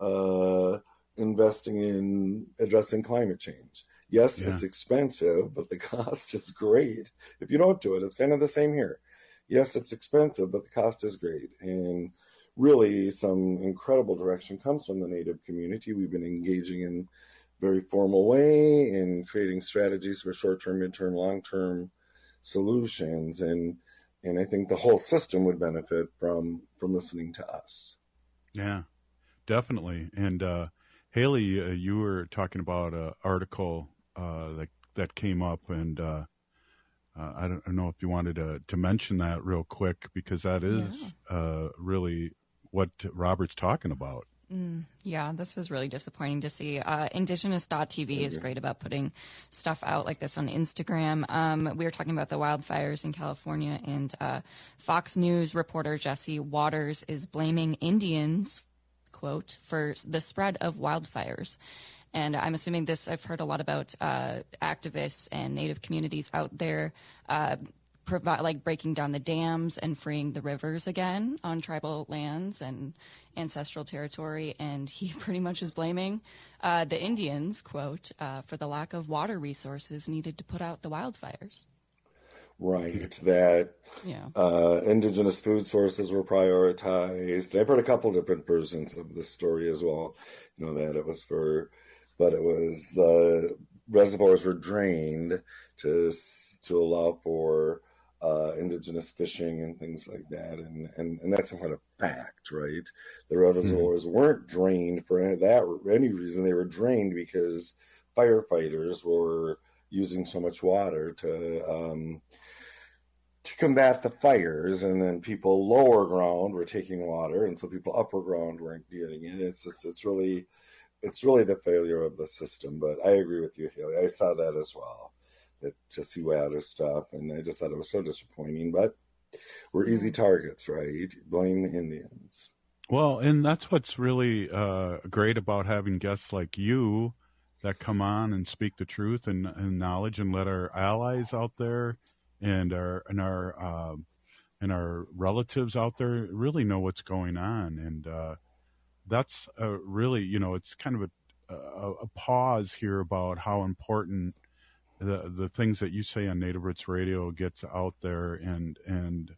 uh, investing in addressing climate change. Yes, yeah. It's expensive, but the cost is great. If you don't do it, it's kind of the same here. Yes, it's expensive, but the cost is great. And really some incredible direction comes from the Native community. We've been engaging in a very formal way in creating strategies for short-term, mid-term, long-term solutions. And and I think the whole system would benefit from from listening to us. Yeah, definitely. And uh, Haley, uh, you were talking about an article uh, that, that came up, and uh, uh, I don't know if you wanted to, to mention that real quick, because that is yeah. uh, really what Robert's talking about. Mm, yeah, this was really disappointing to see. Uh, Indigenous dot T V is great about putting stuff out like this on Instagram. Um, we were talking about the wildfires in California, and uh, Fox News reporter Jesse Waters is blaming Indians, quote, for the spread of wildfires. And I'm assuming this, I've heard a lot about uh, activists and Native communities out there uh, provide, like breaking down the dams and freeing the rivers again on tribal lands and ancestral territory. And he pretty much is blaming uh, the Indians, quote, uh, for the lack of water resources needed to put out the wildfires. right? That yeah. uh, indigenous food sources were prioritized. And I've heard a couple different versions of this story as well. You know, that it was for, but it was the reservoirs were drained to to allow for uh, indigenous fishing and things like that. And, and, and that's not a fact, right? The reservoirs mm-hmm. weren't drained for any, that, any reason. They were drained because firefighters were using so much water to um, to combat the fires, and then people lower ground were taking water, and so people upper ground weren't getting it. It's just, it's really it's really the failure of the system. But I agree with you, Haley. I saw that as well. That to see water stuff, and I just thought it was so disappointing. But we're easy targets, right? Blame the Indians. Well, and that's what's really uh, great about having guests like you that come on and speak the truth and, and knowledge, and let our allies out there and our and our uh, and our relatives out there really know what's going on. And uh, that's a really, you know, it's kind of a, a, a pause here about how important the the things that you say on Native Roots Radio gets out there, and and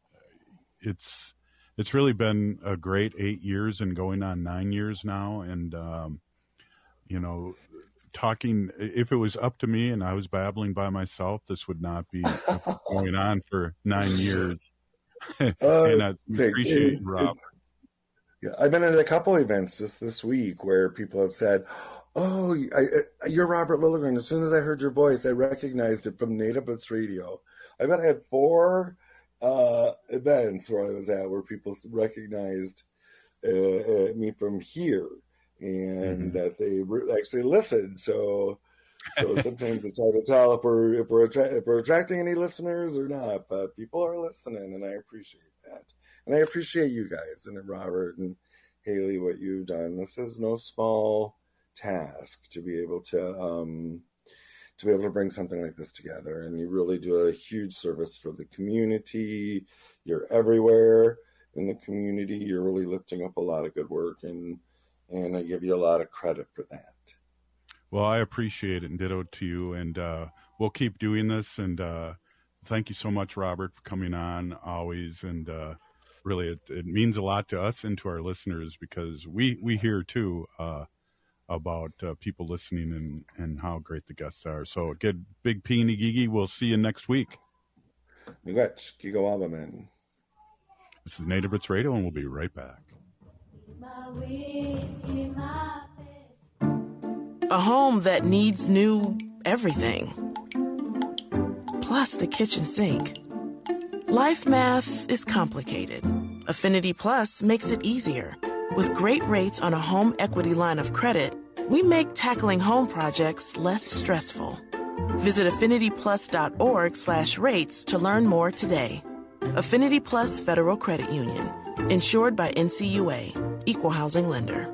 it's it's really been a great eight years and going on nine years now. And um, you know, talking, if it was up to me and I was babbling by myself, this would not be going on for nine years. And I appreciate it, Rob. Yeah, I've been at a couple events just this week where people have said, "Oh, I, I, you're Robert Lilligren. As soon as I heard your voice, I recognized it from Native Roots Radio." I bet I had four uh, events where I was at where people recognized uh, uh, me from here, and mm-hmm. that they re- actually listened. So, so sometimes it's hard to tell if we're if we're, attra- if we're attracting any listeners or not. But people are listening, and I appreciate that. And I appreciate you guys and Robert and Haley, what you've done. This is no small task to be able to um, to be able to bring something like this together. And you really do a huge service for the community. You're everywhere in the community. You're really lifting up a lot of good work, and and I give you a lot of credit for that. Well, I appreciate it, and ditto to you. And uh, we'll keep doing this. And uh, thank you so much, Robert, for coming on always. And uh, really, it, it means a lot to us and to our listeners, because we, we hear, too, uh, about uh, people listening and, and how great the guests are. So, good big Peeny Gigi. We'll see you next week. Miigwech, Gigawaba, man. This is Native Roots Radio, and we'll be right back. A home that needs new everything. Plus the kitchen sink. Life math is complicated. Affinity Plus makes it easier. With great rates on a home equity line of credit, we make tackling home projects less stressful. Visit affinityplus.org slash rates to learn more today. Affinity Plus Federal Credit Union. Insured by N C U A. Equal housing lender.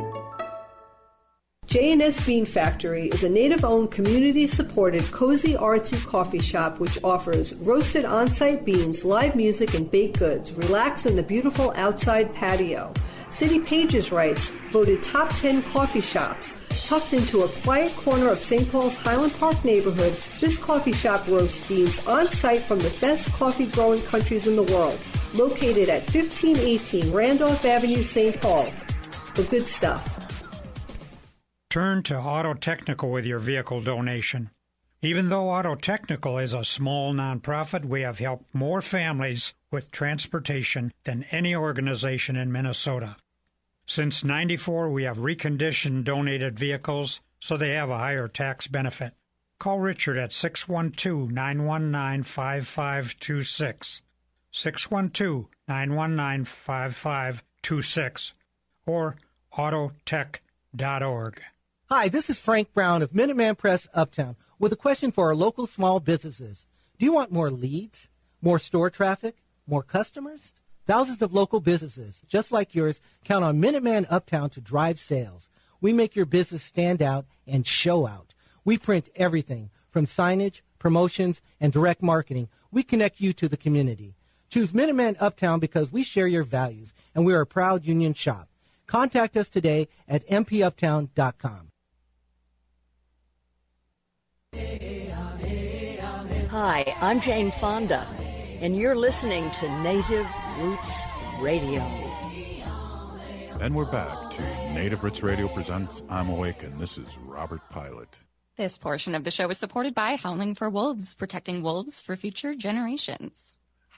J and S Bean Factory is a Native-owned, community-supported, cozy, artsy coffee shop which offers roasted on-site beans, live music, and baked goods. Relax in the beautiful outside patio. City Pages writes, voted top ten coffee shops. Tucked into a quiet corner of Saint Paul's Highland Park neighborhood, this coffee shop roasts beans on-site from the best coffee-growing countries in the world. Located at fifteen eighteen Randolph Avenue, Saint Paul. The good stuff. Turn to Auto Technical with your vehicle donation. Even though Auto Technical is a small nonprofit, we have helped more families with transportation than any organization in Minnesota. Since ninety-four, we have reconditioned donated vehicles so they have a higher tax benefit. Call Richard at six one two, nine one nine, five five two six, six one two, nine one nine, five five two six, or autotech dot org. Hi, this is Frank Brown of Minuteman Press Uptown with a question for our local small businesses. Do you want more leads, more store traffic, more customers? Thousands of local businesses, just like yours, count on Minuteman Uptown to drive sales. We make your business stand out and show out. We print everything from signage, promotions, and direct marketing. We connect you to the community. Choose Minuteman Uptown because we share your values, and we are a proud union shop. Contact us today at m p uptown dot com. Hi, I'm Jane Fonda, and you're listening to Native Roots Radio. And we're back to Native Roots Radio presents I'm Awake, and this is Robert Pilot. This portion of the show is supported by Howling for Wolves, protecting wolves for future generations.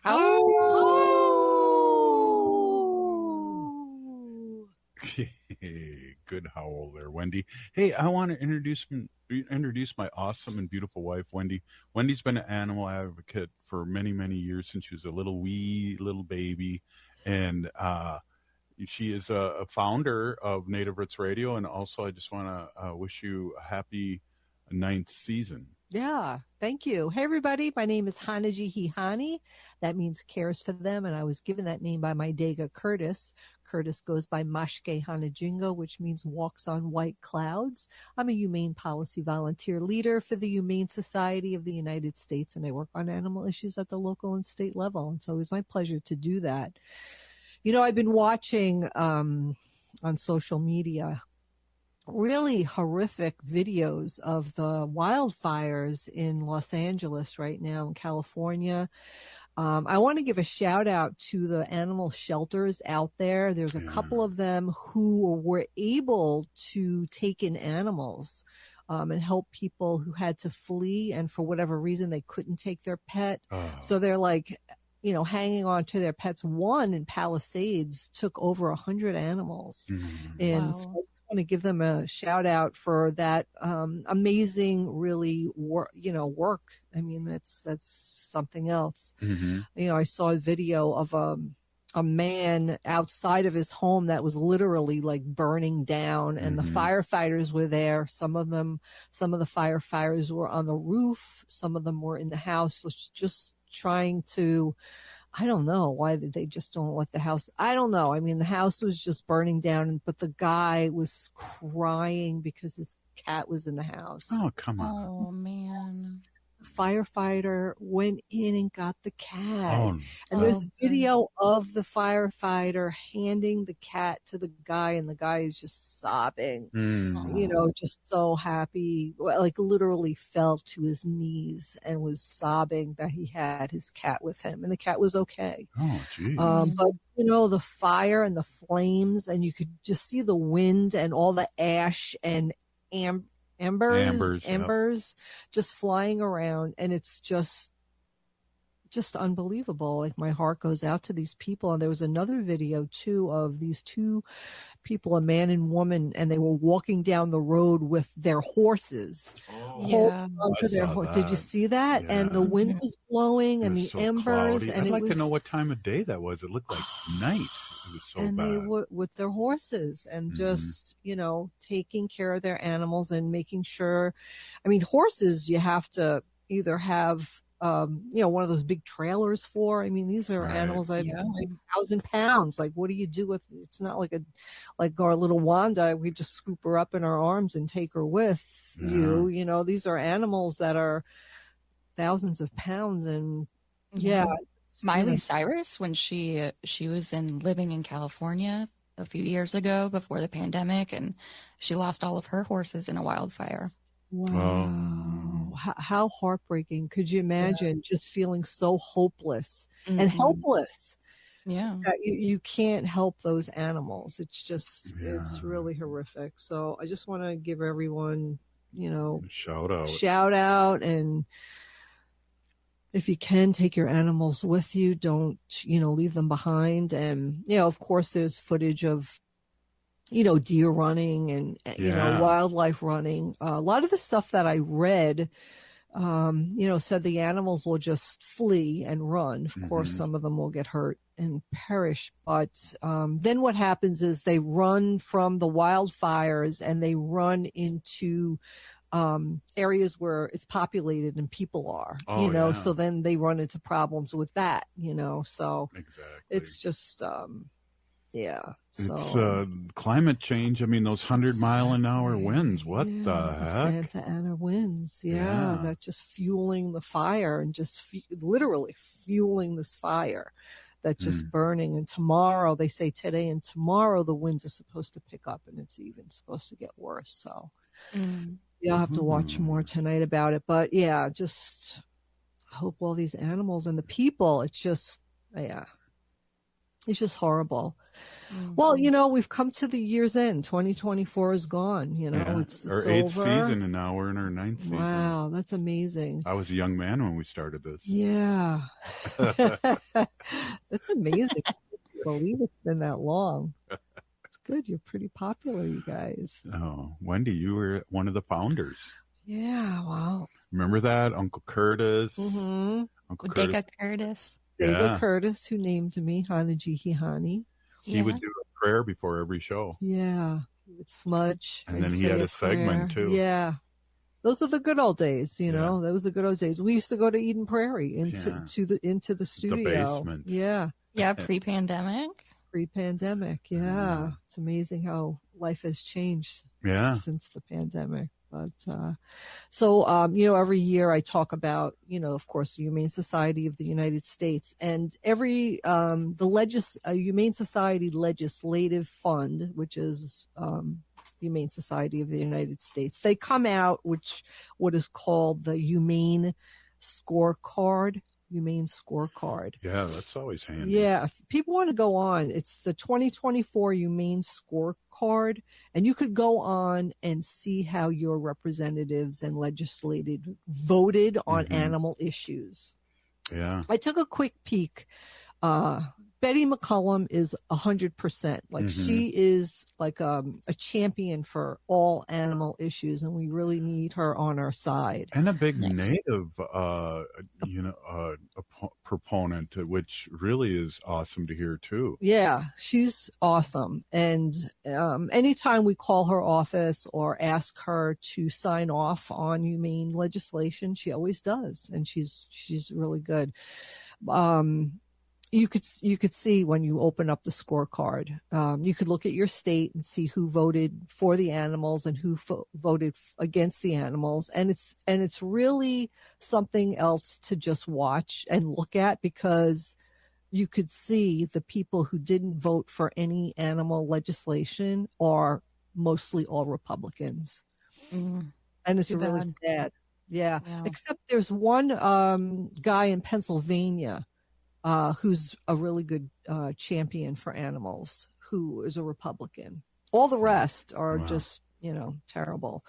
Good howl there, Wendy. Hey, I want to introduce introduce my awesome and beautiful wife, Wendy. Wendy's been an animal advocate for many, many years since she was a little wee little baby, and uh, she is a, a founder of Native Roots Radio. And also, I just want to uh, wish you a happy ninth season. Yeah, thank you. Hey, everybody. My name is Hanaji Hihani. That means cares for them, and I was given that name by my Dega Curtis. Curtis goes by Mashke Hanajingo, which means walks on white clouds. I'm a humane policy volunteer leader for the Humane Society of the United States, and I work on animal issues at the local and state level, and so it was my pleasure to do that. You know, I've been watching um, on social media really horrific videos of the wildfires in Los Angeles right now, in California. Um, I want to give a shout out to the animal shelters out there. There's a couple of them who were able to take in animals um, and help people who had to flee, and for whatever reason they couldn't take their pet. Oh. So they're like, you know, hanging on to their pets. One in Palisades took over a hundred animals. Mm-hmm. And wow. so I just want to give them a shout out for that um, amazing, really, wor- you know, work. I mean, that's, that's something else. Mm-hmm. You know, I saw a video of a, a man outside of his home that was literally like burning down, and mm-hmm. the firefighters were there. Some of them, some of the firefighters were on the roof. Some of them were in the house, just trying to, I don't know why they just don't let the house. I don't know. I mean, the house was just burning down, but the guy was crying because his cat was in the house. Oh, come on. Oh, man. The firefighter went in and got the cat. Oh, and there's oh, video of the firefighter handing the cat to the guy, and the guy is just sobbing, mm. you know, just so happy, like literally fell to his knees and was sobbing that he had his cat with him, and the cat was okay. Oh, geez. Um, but, you know, the fire and the flames, and you could just see the wind and all the ash and amber. Embers, Ambers, embers yep. just flying around, and it's just, just unbelievable. Like, my heart goes out to these people. And there was another video too of these two people, a man and woman, and they were walking down the road with their horses. Oh, yeah. Onto their ho- Did you see that? Yeah. And the wind was blowing, and the so embers. Cloudy. And I'd it like was, to know what time of day that was. It looked like night. It was so and bad. they were with their horses, and Mhm. just, you know, taking care of their animals and making sure. I mean, horses, you have to either have, um, you know, one of those big trailers for. I mean, these are Right. animals that Yeah. are like a thousand pounds. Like, what do you do with? It's not like a, like our little Wanda. We just scoop her up in our arms and take her with Yeah. you. You know, these are animals that are thousands of pounds, and yeah. Miley Yeah. Cyrus, when she she was in living in California a few years ago before the pandemic, and she lost all of her horses in a wildfire. Wow. How, how heartbreaking. Could you imagine just feeling so hopeless and Mhm. helpless? Yeah. That you, you can't help those animals. It's just, it's Yeah. really horrific. So I just want to give everyone, you know, Shout out. shout out. And if you can, take your animals with you. Don't, you know, leave them behind. And, you know, of course, there's footage of, you know, deer running and, you Yeah. know, wildlife running. Uh, a lot of the stuff that I read, um, you know, said the animals will just flee and run. Of course, Mhm. some of them will get hurt and perish. But um, then what happens is they run from the wildfires and they run into um, areas where it's populated and people are, Oh, you know, yeah. so then they run into problems with that, you know, so Exactly. it's just, um, yeah. So. It's uh, climate change. I mean, those hundred mile an hour winds. What Yeah, the heck? Santa Ana winds. Yeah, Yeah. that just fueling the fire and just fu- literally fueling this fire that just Mm. burning. And tomorrow, they say today and tomorrow, the winds are supposed to pick up, and it's even supposed to get worse. So Mm. yeah, I'll have to watch Mm. more tonight about it. But yeah, just hope all these animals and the people, it's just, yeah, it's just horrible. Mm-hmm. Well, you know, we've come to the year's end. twenty twenty-four is gone. You know, yeah. it's, it's our eighth over. season, and now we're in our ninth season. Wow, that's amazing. I was a young man when we started this. Yeah. That's amazing. I can't believe it's been that long. It's good. You're pretty popular, you guys. Oh, Wendy, you were one of the founders. Yeah, wow. Remember that? Uncle Curtis. Mm-hmm. Uncle Dega Curtis. Curtis. Dega Yeah. Curtis, who named me Hanaji Hihani. He Yeah. would do a prayer before every show. Yeah. He would smudge. And then I'd he say had a segment, prayer. too. Yeah. Those are the good old days, you know. Those are the good old days. We used to go to Eden Prairie into Yeah. to the into the studio. basement. Yeah. Yeah, pre-pandemic. Pre-pandemic. Yeah. It's amazing how life has changed Yeah. since the pandemic. But uh, so, um, you know, every year I talk about, you know, of course, the Humane Society of the United States, and every um, the legis uh, Humane Society Legislative Fund, which is um, Humane Society of the United States, they come out which what is called the Humane Scorecard. Humane Scorecard. Yeah, that's always handy. Yeah, if people want to go on, it's the twenty twenty-four Humane Scorecard, and you could go on and see how your representatives and legislative voted on Mhm. animal issues. Yeah. I took a quick peek. Uh, Betty McCollum is one hundred percent. Like, Mhm. she is like um, a champion for all animal issues, and we really need her on our side. And a big native, uh, you know, uh, op- proponent, which really is awesome to hear too. Yeah, she's awesome. And um, anytime we call her office or ask her to sign off on humane legislation, she always does, and she's she's really good. Um, you could you could see when you open up the scorecard, um, you could look at your state and see who voted for the animals and who fo- voted f- against the animals, and it's and it's really something else to just watch and look at, because you could see the people who didn't vote for any animal legislation are mostly all Republicans. Mm, and it's too really bad. sad. Yeah. Yeah. Except there's one um, guy in Pennsylvania uh, who's a really good uh, champion for animals, who is a Republican. All the rest are Wow. just, you know, terrible.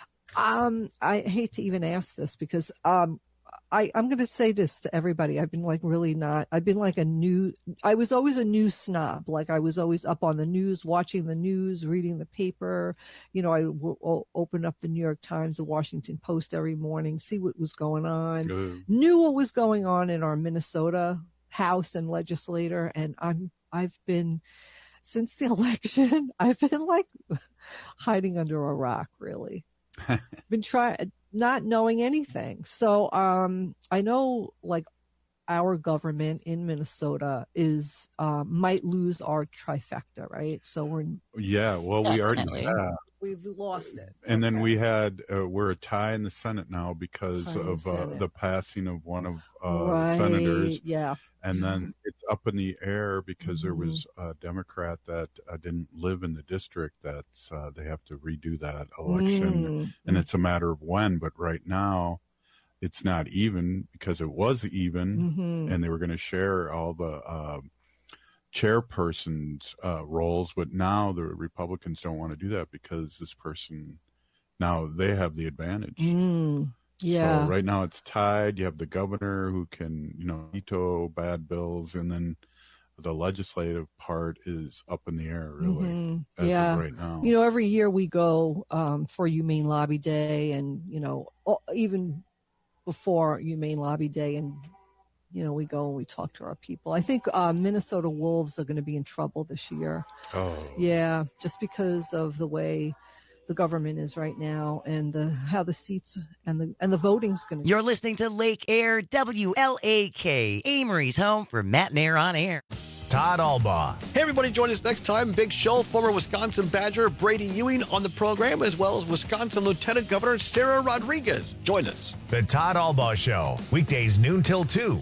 Um, I hate to even ask this because um, I, I'm going to say this to everybody. I've been like really not, I've been like a new, I was always a news snob. Like, I was always up on the news, watching the news, reading the paper. You know, I would o- open up the New York Times, the Washington Post every morning, see what was going on, Good. knew what was going on in our Minnesota House and legislator. And I'm, I've been, since the election, I've been like hiding under a rock, really. Been trying, not knowing anything. So um, I know, like, our government in Minnesota is uh, might lose our trifecta, right? So we're Yeah, well, we already Definitely. have. we've lost it. And then we had, uh, we're a tie in the Senate now because Tie in the of uh, Senate. the passing of one of uh, right? senators. Yeah. And then it's up in the air because there Mhm. was a Democrat that uh, didn't live in the district. That's uh, they have to redo that election, Mm. and it's a matter of when. But right now, it's not even because it was even, Mhm. and they were going to share all the uh, chairperson's uh, roles. But now the Republicans don't want to do that because this person now they have the advantage. Mm. Yeah. So right now it's tied. You have the governor who can, you know, veto bad bills, and then the legislative part is up in the air, really, Mhm. as Yeah. of right now. You know, every year we go um, for Humane Lobby Day, and, you know, o- even before Humane Lobby Day, and, you know, we go and we talk to our people. I think uh, Minnesota wolves are going to be in trouble this year. Oh, Yeah, just because of the way the government is right now, and the how the seats and the and the voting's going to. You're listening to Lake Air W L A K, Amory's home for Matt and Air on Air. Todd Albaugh. Hey, everybody, join us next time. Big show. Former Wisconsin Badger Brady Ewing on the program, as well as Wisconsin Lieutenant Governor Sarah Rodriguez. Join us. The Todd Albaugh Show, weekdays noon till two.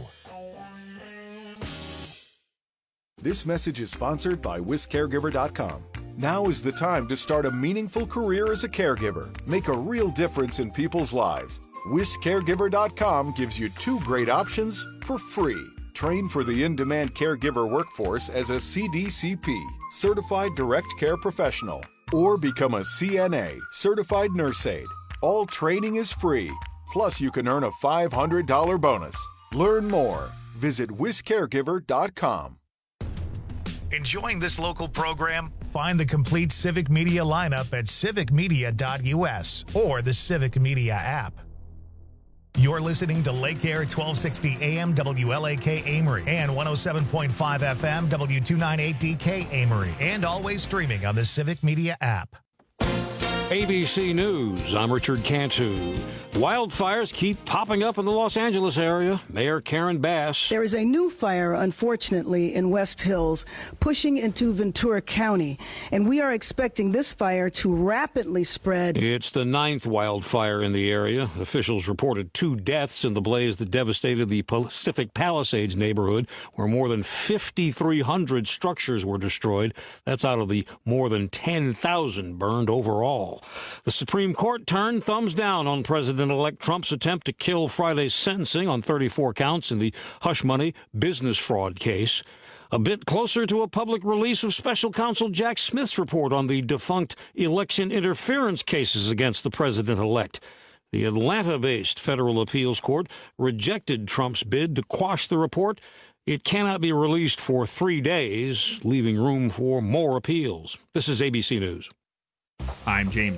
This message is sponsored by Wis Caregiver dot com. Now is the time to start a meaningful career as a caregiver. Make a real difference in people's lives. Whisk Caregiver dot com gives you two great options for free. Train for the in-demand caregiver workforce as a C D C P, Certified Direct Care Professional, or become a C N A, Certified Nurse Aide. All training is free. Plus, you can earn a five hundred dollars bonus. Learn more. Visit Whisk Caregiver dot com. Enjoying this local program? Find the complete Civic Media lineup at civic media dot U S or the Civic Media app. You're listening to Lake Air twelve sixty A M W L A K Amory and one oh seven point five F M W two ninety-eight D K Amory, and always streaming on the Civic Media app. A B C News, I'm Richard Cantu. Wildfires keep popping up in the Los Angeles area. Mayor Karen Bass. There is a new fire, unfortunately, in West Hills, pushing into Ventura County, and we are expecting this fire to rapidly spread. It's the ninth wildfire in the area. Officials reported two deaths in the blaze that devastated the Pacific Palisades neighborhood, where more than fifty-three hundred structures were destroyed. That's out of the more than ten thousand burned overall. The Supreme Court turned thumbs down on President-elect Trump's attempt to kill Friday's sentencing on thirty-four counts in the hush money business fraud case. A bit closer to a public release of Special Counsel Jack Smith's report on the defunct election interference cases against the president-elect. The Atlanta-based federal appeals court rejected Trump's bid to quash the report. It cannot be released for three days, leaving room for more appeals. This is A B C News. I'm James